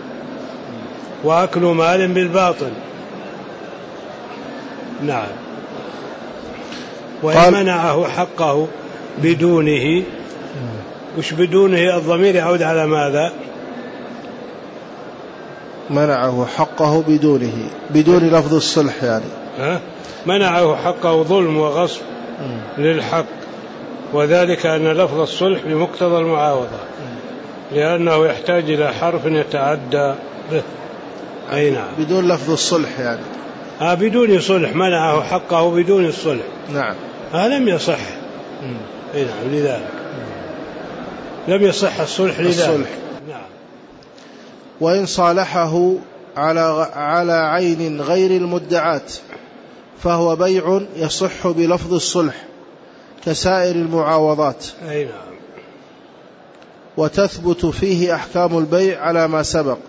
وأكل مال بالباطل. نعم. وإن منعه حقه بدونه، وش بدونه؟ الضمير يعود على ماذا؟ منعه حقه بدونه، بدون لفظ الصلح يعني. ها؟ منعه حقه ظلم وغصب للحق، وذلك أن لفظ الصلح بمقتضى المعاوضة لأنه يحتاج إلى حرف يتعدى به. أي نعم. بدون لفظ الصلح يعني. ها بدون صلح، منعه حقه بدون الصلح. نعم. ها لم يصح. أي نعم. لذلك لم يصح الصلح لذلك. الصلح. نعم. وإن صالحه على على عين غير المدعاة فهو بيع يصح بلفظ الصلح كسائر المعاوضات. أي نعم. وتثبت فيه أحكام البيع على ما سبق.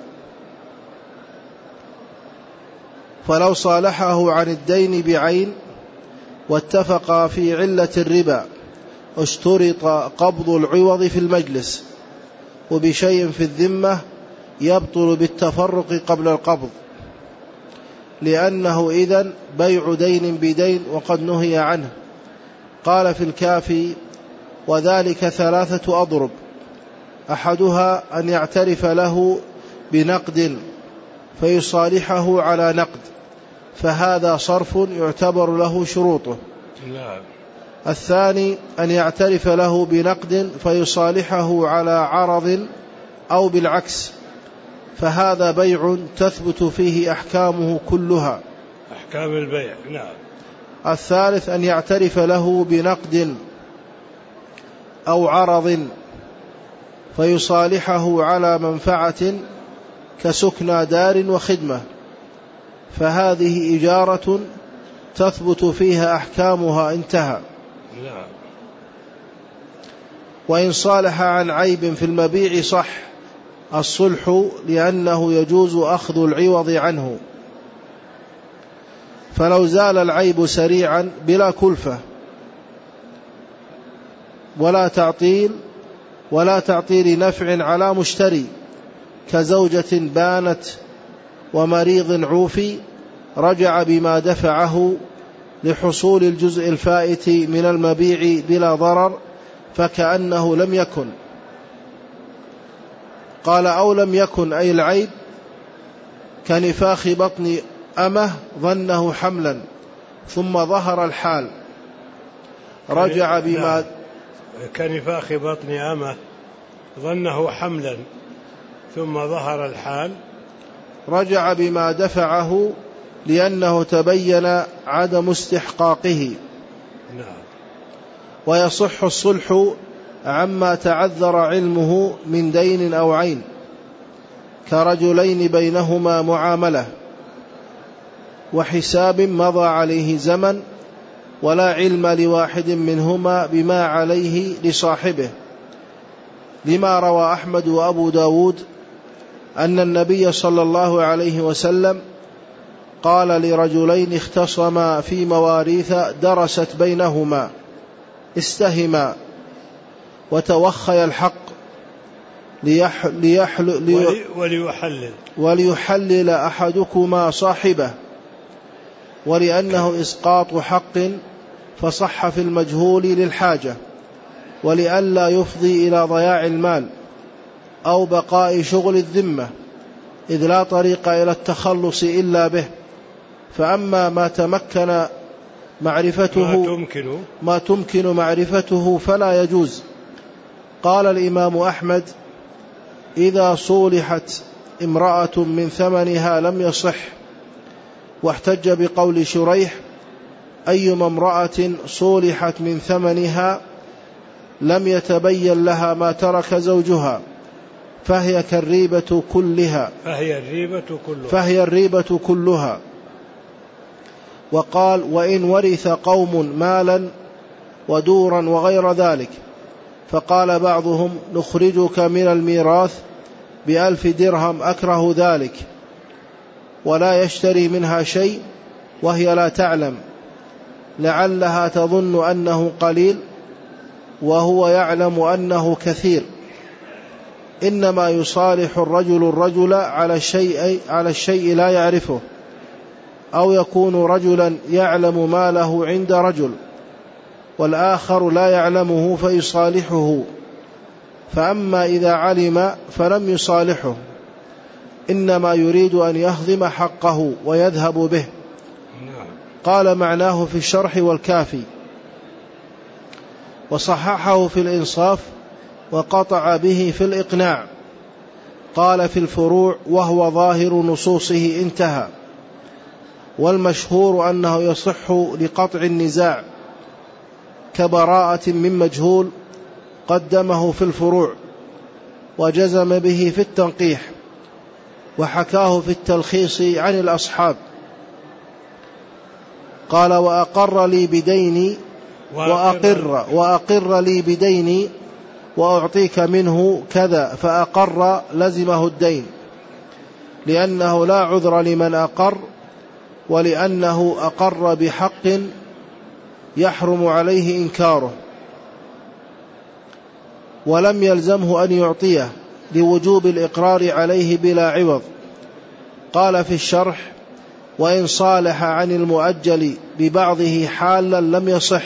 فلو صالحه عن الدين بعين واتفقا في علة الربا اشترط قبض العوض في المجلس، وبشيء في الذمة يبطل بالتفرق قبل القبض، لأنه إذن بيع دين بدين وقد نهي عنه. قال في الكافي: وذلك ثلاثة أضرب، أحدها أن يعترف له بنقد فيصالحه على نقد، فهذا صرف يعتبر له شروطه. لا. الثاني أن يعترف له بنقد فيصالحه على عرض أو بالعكس، فهذا بيع تثبت فيه أحكامه كلها، أحكام البيع. نعم. الثالث أن يعترف له بنقد أو عرض فيصالحه على منفعة كسكنى دار وخدمة، فهذه إجارة تثبت فيها أحكامها، انتهى. نعم. وإن صالح عن عيب في المبيع صح الصلح، لأنه يجوز أخذ العوض عنه. فلو زال العيب سريعا بلا كلفة ولا تعطيل ولا تعطيل نفع على مشتري، كزوجة بانت ومريض عوفي، رجع بما دفعه لحصول الجزء الفائت من المبيع بلا ضرر، فكأنه لم يكن. قال: أو لم يكن أي العيب كنفاخ بطن أمه ظنه حملا ثم ظهر الحال، رجع بما كنفاخ بطن أمه ظنه حملا ثم ظهر الحال، رجع بما دفعه لأنه تبين عدم استحقاقه. نعم. ويصح الصلح عما تعذر علمه من دين أو عين، كرجلين بينهما معاملة وحساب مضى عليه زمن ولا علم لواحد منهما بما عليه لصاحبه، لما روى أحمد وأبو داود أن النبي صلى الله عليه وسلم قال لرجلين اختصما في مواريث درست بينهما استهما وتوخي الحق ليح ليحل لي وليحلل وليحلل أحدكما صاحبه، ولأنه إسقاط حق فصح في المجهول للحاجة، ولئلا يفضي إلى ضياع المال أو بقاء شغل الذمة، إذ لا طريق إلى التخلص إلا به. فأما ما تمكن معرفته ما تمكن, ما تمكن معرفته فلا يجوز. قال الإمام أحمد: إذا صولحت امرأة من ثمنها لم يصح. واحتج بقول شريح: أيما امرأة صولحت من ثمنها لم يتبين لها ما ترك زوجها فهي كالريبة كلها فهي الريبة كلها, فهي الريبة كلها. وقال: وإن ورث قوم مالا ودورا وغير ذلك، فقال بعضهم: نخرجك من الميراث بألف درهم أكره ذلك، ولا يشتري منها شيء وهي لا تعلم، لعلها تظن أنه قليل وهو يعلم أنه كثير. إنما يصالح الرجل الرجل على الشيء, على الشيء لا يعرفه، أو يكون رجلا يعلم ما له عند رجل والآخر لا يعلمه فيصالحه، فأما إذا علم فلم يصالحه إنما يريد أن يهضم حقه ويذهب به. قال معناه في الشرح والكافي، وصححه في الإنصاف وقطع به في الإقناع. قال في الفروع: وهو ظاهر نصوصه انتهى. والمشهور أنه يصح لقطع النزاع كبراءة من مجهول قدمه في الفروع وجزم به في التنقيح، وحكاه في التلخيص عن الأصحاب. قال: وأقر لي بديني وأقر, وأقر لي بديني وأعطيك منه كذا، فأقر لزمه الدين، لأنه لا عذر لمن أقر، ولأنه أقر بحق يحرم عليه إنكاره، ولم يلزمه أن يعطيه لوجوب الإقرار عليه بلا عوض. قال في الشرح: وإن صالح عن المؤجل ببعضه حالا لم يصح،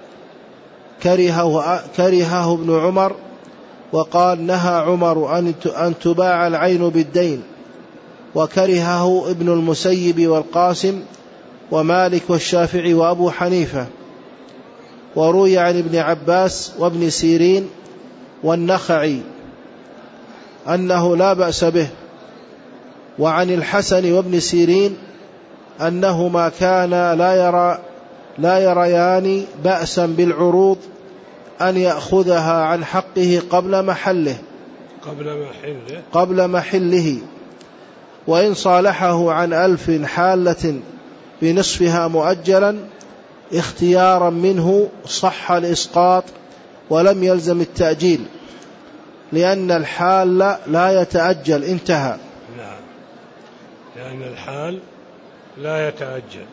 كرهه, كرهه ابن عمر، وقال: نهى عمر أن تباع العين بالدين، وكرهه ابن المسيب والقاسم ومالك والشافعي وأبو حنيفة. وروي عن ابن عباس وابن سيرين والنخعي أنه لا بأس به، وعن الحسن وابن سيرين أنهما كانا لا يرى لا يريان بأسا بالعروض أن يأخذها عن حقه قبل محله قبل محله, قبل محله وإن صالحه عن ألف حالة بنصفها مؤجلا اختيارا منه صح الإسقاط ولم يلزم التأجيل، لأن الحال لا يتأجل. انتهى. نعم، لأن الحال لا يتأجل.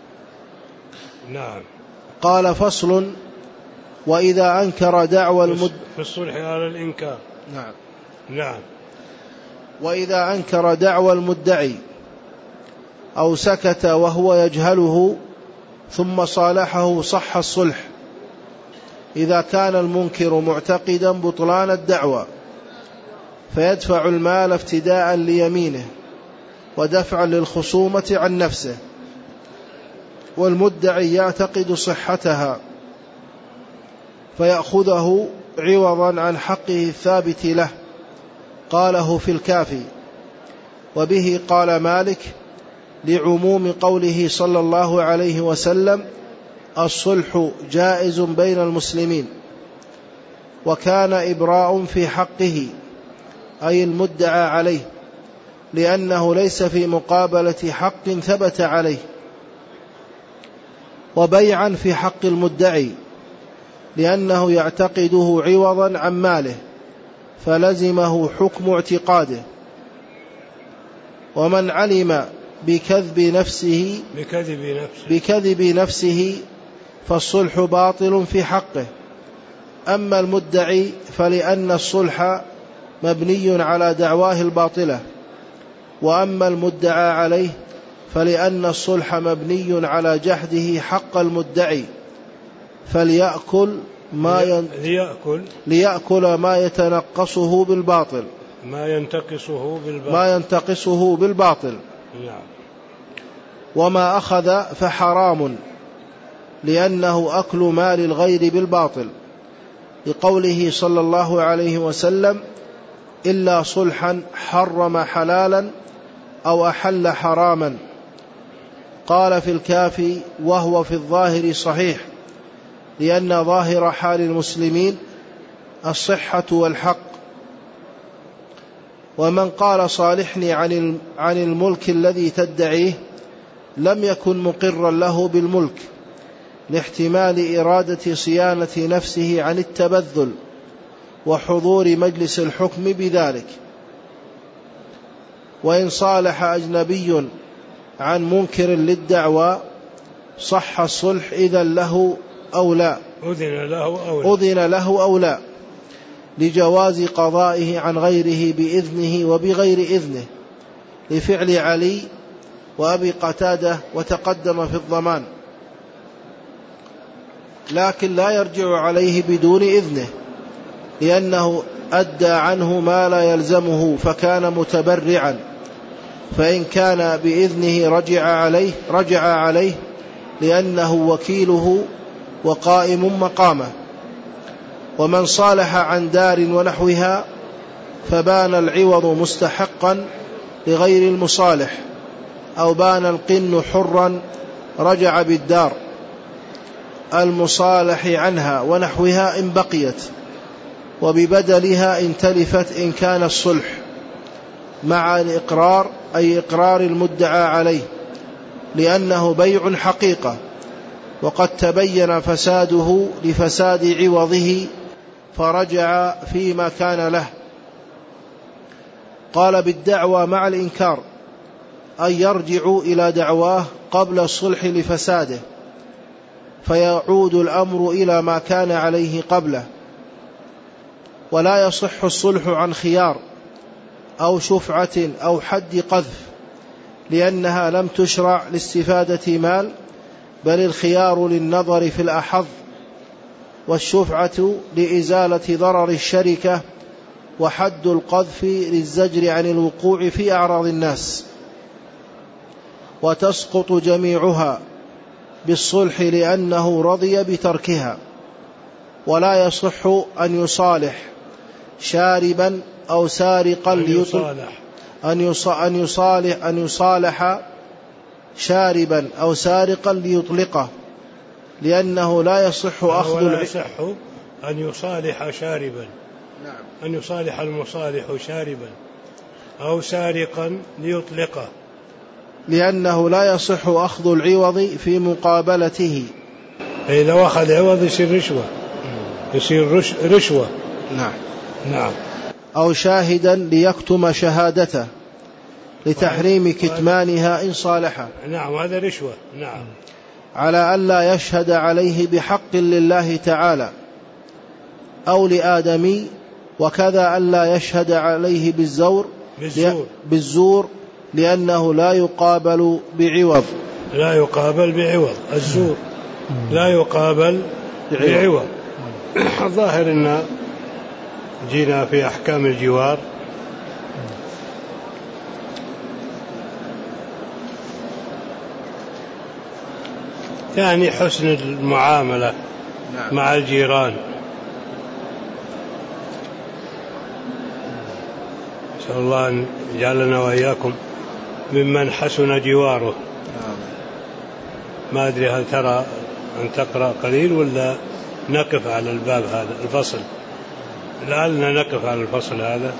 نعم. قال: فصل: وإذا أنكر دعوى المد في الصلح على الإنكار. نعم. نعم. وإذا أنكر دعوى المدعي أو سكت وهو يجهله ثم صالحه صح الصلح، إذا كان المنكر معتقدا بطلان الدعوى، فيدفع المال افتداء ليمينه ودفعا للخصومة عن نفسه، والمدعي يعتقد صحتها فيأخذه عوضا عن حقه الثابت له. قاله في الكافي. وبه قال مالك لعموم قوله صلى الله عليه وسلم: الصلح جائز بين المسلمين. وكان إبراء في حقه أي المدعى عليه، لأنه ليس في مقابلة حق ثبت عليه، وبيعا في حق المدعي لأنه يعتقده عوضا عن ماله فلزمه حكم اعتقاده. ومن علم بكذب نفسه بكذب نفسه, بكذب نفسه فالصلح باطل في حقه. أما المدعي فلأن الصلح مبني على دعواه الباطلة، وأما المدعى عليه فلأن الصلح مبني على جحده حق المدعي، فليأكل ما ين... ليأكل ليأكل ما يتنقصه بالباطل ما ينتقصه بالباطل ما ينتقصه بالباطل. نعم. وما أخذ فحرام لأنه أكل مال الغير بالباطل، لقوله صلى الله عليه وسلم: إلا صلحا حرم حلالا أو أحل حراما. قال في الكافي: وهو في الظاهر صحيح، لأن ظاهر حال المسلمين الصحة والحق. ومن قال صالحني عن الملك الذي تدعيه لم يكن مقرا له بالملك، لاحتمال إرادة صيانة نفسه عن التبذل وحضور مجلس الحكم بذلك. وإن صالح أجنبي عن منكر للدعوى صح الصلح إذا له أو لا أذن له أو لا, أذن له أو لا لجواز قضائه عن غيره بإذنه وبغير إذنه، لفعل علي وأبي قتادة وتقدم في الضمان، لكن لا يرجع عليه بدون إذنه، لأنه أدى عنه ما لا يلزمه فكان متبرعا، فإن كان بإذنه رجع عليه رجع عليه لأنه وكيله وقائم مقامه. ومن صالح عن دار ونحوها فبان العوض مستحقا لغير المصالح، أو بان القن حرا رجع بالدار المصالح عنها ونحوها إن بقيت، وببدلها إن تلفت إن كان الصلح مع الإقرار، أي إقرار المدعى عليه، لأنه بيع حقيقة وقد تبين فساده لفساد عوضه فرجع فيما كان له. قال: بالدعوى مع الإنكار، أن يرجع إلى دعواه قبل الصلح لفساده، فيعود الأمر إلى ما كان عليه قبله. ولا يصح الصلح عن خيار أو شفعة أو حد قذف، لأنها لم تشرع لاستفادة مال، بل الخيار للنظر في الأحظ، والشفعة لإزالة ضرر الشركة، وحد القذف للزجر عن الوقوع في أعراض الناس. وتسقط جميعها بالصلح لأنه رضي بتركها. ولا يصح أن يصالح شاربا أو سارقا ليطلق أن يصالح أن يصالح شاربا أو سارقا ليطلقه، لأنه لا يصح أخذ ولا يصح أن يصالح شاربا نعم. أن يصالح المصالح شاربا أو سارقا ليطلقه، لأنه لا يصح أخذ العوض في مقابلته. إذا أخذ عوض يصير رشوة يصير رش رشوة نعم نعم. أو شاهدا ليكتم شهادته لتحريم كتمانها إن صالحا. نعم هذا رشوة. نعم. على ألا يشهد عليه بحق لله تعالى أو لآدمي، وكذا ألا يشهد عليه بالزور بالزور, بالزور لأنه لا يقابل بعوض لا يقابل بعوض الزور لا يقابل بعوض. الظاهر أن جينا في أحكام الجوار. يعني حسن المعاملة نعم. مع الجيران. نسأل الله أن يجعلنا وإياكم ممن حسن جواره. نعم. ما أدري هل ترى أن تقرأ قليل ولا نقف على الباب هذا الفصل؟ لعلنا نقف على الفصل هذا.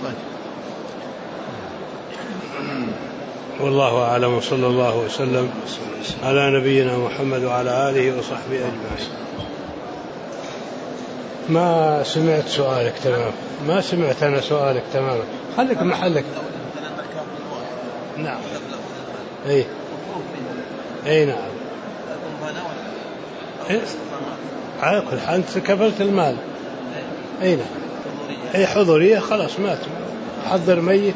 والله أعلم، وصلى الله وسلم على نبينا محمد وعلى آله وصحبه أجمعين. ما سمعت سؤالك تمام. ما سمعت أنا سؤالك تماما. خليك محلك. نعم. أي أي نعم. على كل حال أنت كفلت المال. أي نعم. أي حضورية خلاص مات، حضر ميت.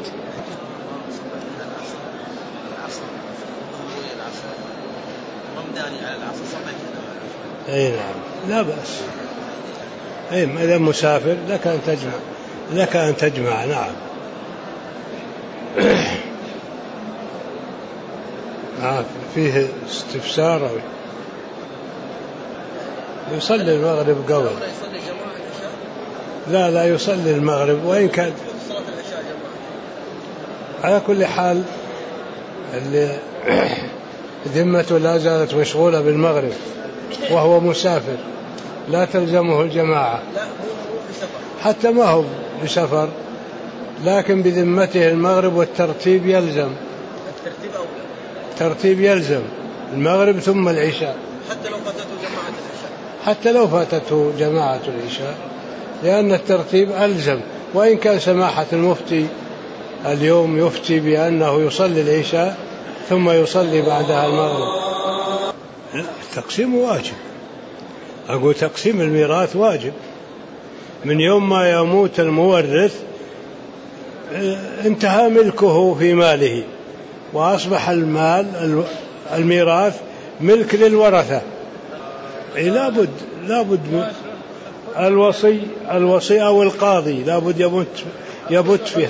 أي نعم لا بأس. أي إذا مسافر لك أن تجمع، لك أن تجمع. نعم. فيه استفسار. يصلي المغرب قبل. لا لا يصلي المغرب وإن كان على كل حال اللي ذمته لا زالت مشغولة بالمغرب وهو مسافر لا تلزمه الجماعة، حتى ما هو بسفر لكن بذمته المغرب والترتيب يلزم. ترتيب يلزم المغرب ثم العشاء حتى لو فاتته جماعة العشاء، حتى لو فاتته جماعة العشاء، لأن الترتيب ألزم. وإن كان سماحة المفتي اليوم يفتي بأنه يصلي العشاء ثم يصلي بعدها المغرب. التقسيم واجب. أقول تقسيم الميراث واجب من يوم ما يموت المورث، انتهى ملكه في ماله وأصبح المال الميراث ملك للورثة. لابد لابد الوصي الوصي أو القاضي لابد يبت يبت فيها.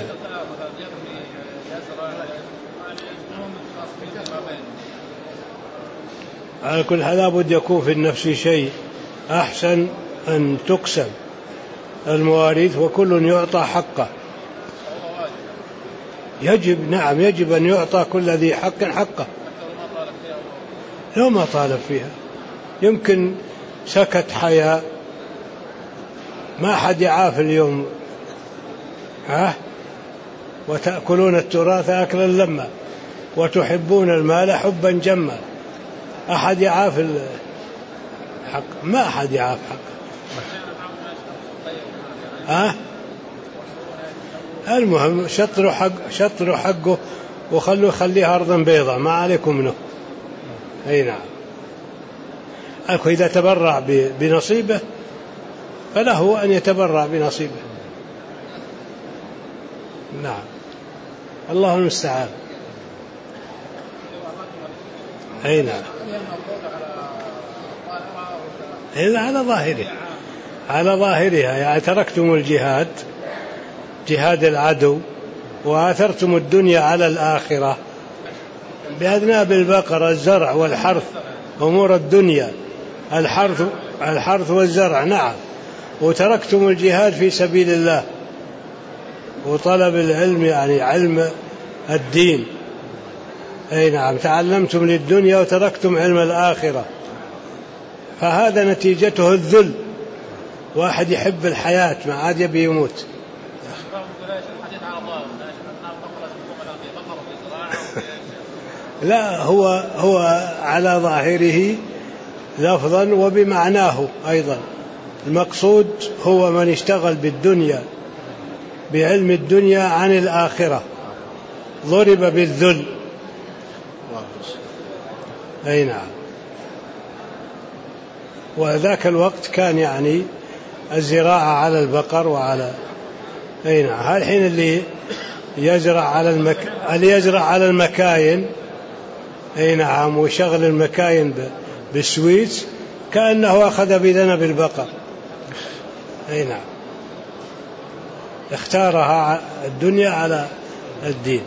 على كل حال لابد يكون في النفس شيء. أحسن أن تقسم المواريث وكل يعطى حقه. يجب نعم يجب أن يعطى كل ذي حق حقه لو ما طالب فيها. يمكن سكت حياء، ما حد يعاف اليوم. ها وتأكلون التراث أكلا لما وتحبون المال حبا جما. أحد يعاف الحق؟ ما أحد يعاف حق. ها المهم شطروا حق شطروا حقه وخلوا خليه أرضا بيضاء ما عليكم منه. أي نعم. أكو إذا تبرع بنصيبه فله أن يتبرع بنصيبه. نعم الله المستعان. أي نعم. إذا على ظاهره على ظاهرها يعني تركتم الجهاد جهاد العدو وآثرتم الدنيا على الآخرة بأذناب البقر الزرع والحرث أمور الدنيا الحرث الحرث والزرع. نعم. وتركتم الجهاد في سبيل الله وطلب العلم يعني علم الدين. أي نعم. تعلمتم للدنيا وتركتم علم الآخرة، فهذا نتيجته الذل. واحد يحب الحياة ما عاد يبي يموت. لا هو هو على ظاهره لفظا وبمعناه أيضا. المقصود هو من اشتغل بالدنيا بعلم الدنيا عن الآخرة ضرب بالذل. أي نعم. وذاك الوقت كان يعني الزراعة على البقر وعلى أي نعم. الحين اللي يزرع على المك... اللي يزرع على المكاين أي نعم وشغل المكاين بالسويس كأنه أخذ بذنب البقر. أي نعم. اختارها الدنيا على الدين.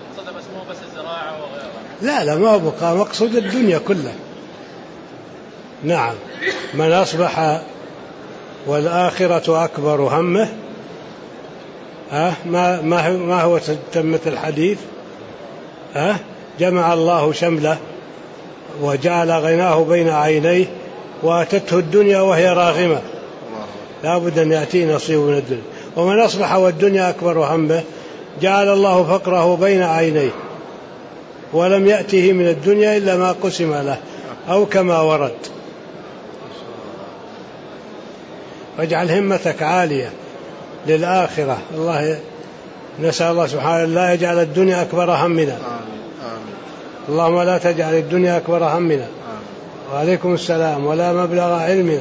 لا لا ما بقى مقصود الدنيا كلها. نعم. من أصبح والآخرة أكبر همه. أه ما ما ما هو تمة الحديث. أه جمع الله شمله وجعل غناه بين عينيه وأتته الدنيا وهي راغمة. لا بد أن يأتي نصيب من الدنيا. ومن أصبح والدنيا أكبر همه جعل الله فقره بين عينيه ولم يأته من الدنيا إلا ما قسم له أو كما ورد. واجعل همتك عالية للآخرة. الله نسأل الله سبحانه لا يجعل الدنيا أكبر همنا. اللهم لا تجعل الدنيا أكبر همنا. وعليكم السلام. ولا مبلغ علمنا.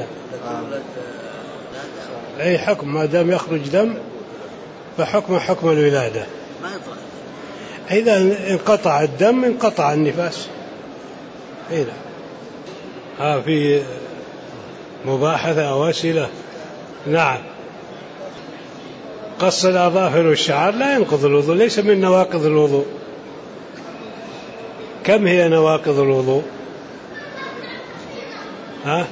أي حكم ما دام يخرج دم فحكم حكم الولادة. إذا انقطع الدم انقطع النفاس. هنا ها في مباحثة أو أسئلة. نعم. قص الأظافر والشعر لا ينقض الوضوء، ليس من نواقض الوضوء. كم هي نواقض الوضوء؟ ها؟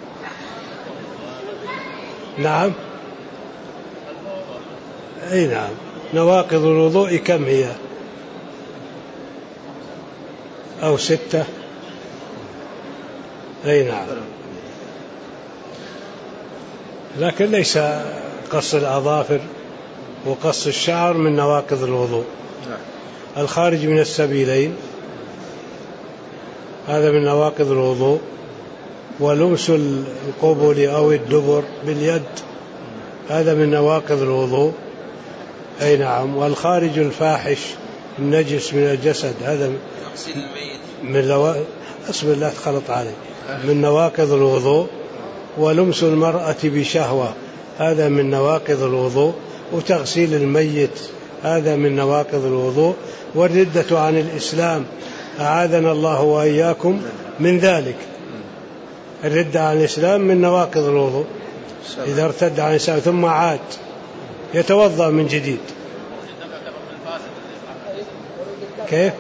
نعم. أي نعم. نواقض الوضوء كم هي؟ أو ستة. أي نعم. لكن ليس قص الأظافر وقص الشعر من نواقض الوضوء. الخارج من السبيلين هذا من نواقض الوضوء. ولمس القبل أو الدبر باليد هذا من نواقض الوضوء. أي نعم. والخارج الفاحش النجس من الجسد هذا من لو... أصبر لا تخلط عليه من نواقض الوضوء. ولمس المرأة بشهوة هذا من نواقض الوضوء. وتغسيل الميت هذا من نواقض الوضوء. والردة عن الإسلام أعاذنا الله وإياكم من ذلك. الردة عن الإسلام من نواقض الوضوء. إذا ارتد عن الإسلام ثم عاد يتوضأ من جديد. كيف؟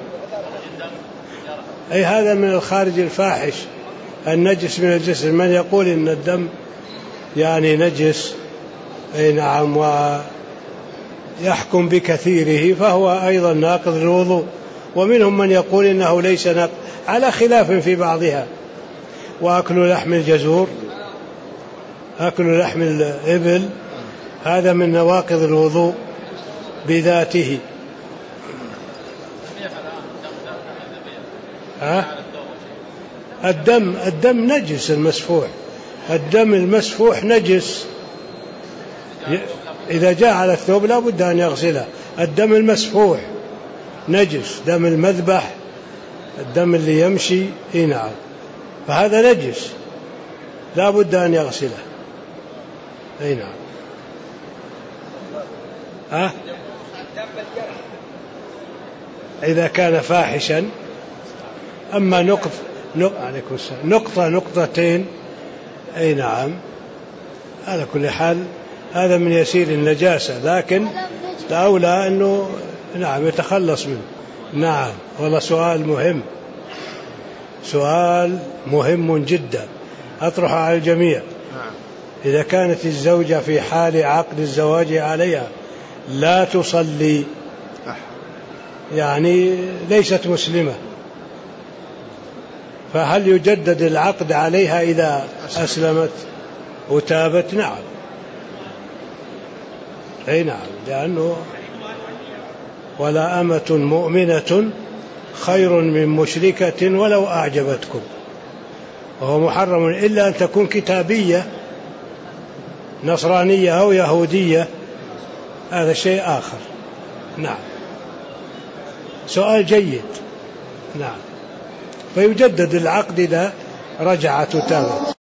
أي هذا من الخارج الفاحش النجس من الجسد. من يقول إن الدم يعني نجس أي نعم ويحكم بكثيره فهو أيضا ناقض الوضوء. ومنهم من يقول إنه ليس ناقض على خلاف في بعضها. وأكل لحم الجزور أكل لحم الإبل هذا من نواقض الوضوء بذاته. ها؟ الدم الدم نجس المسفوح. الدم المسفوح نجس إذا جاء على الثوب لا بد أن يغسله. الدم المسفوح نجس. دم المذبح الدم اللي يمشي إيه نعم فهذا نجس لا بد أن يغسله. أي نعم. ها؟ إذا كان فاحشا. أما نقط نقطة نقطتين أي نعم على كل حال هذا من يسير النجاسة. لكن الأولى أنه نعم يتخلص منه. نعم. والله سؤال مهم. سؤال مهم جدا أطرحه على الجميع. إذا كانت الزوجة في حال عقد الزواج عليها لا تصلي يعني ليست مسلمة فهل يجدد العقد عليها إذا أسلمت وتابت؟ نعم. أي نعم. لأنه ولا أمة مؤمنة خير من مشركة ولو أعجبتكم. وهو محرم إلا أن تكون كتابية نصرانية أو يهودية هذا شيء آخر. نعم. سؤال جيد. نعم. فيجدد العقد إذا رجعت وتابت.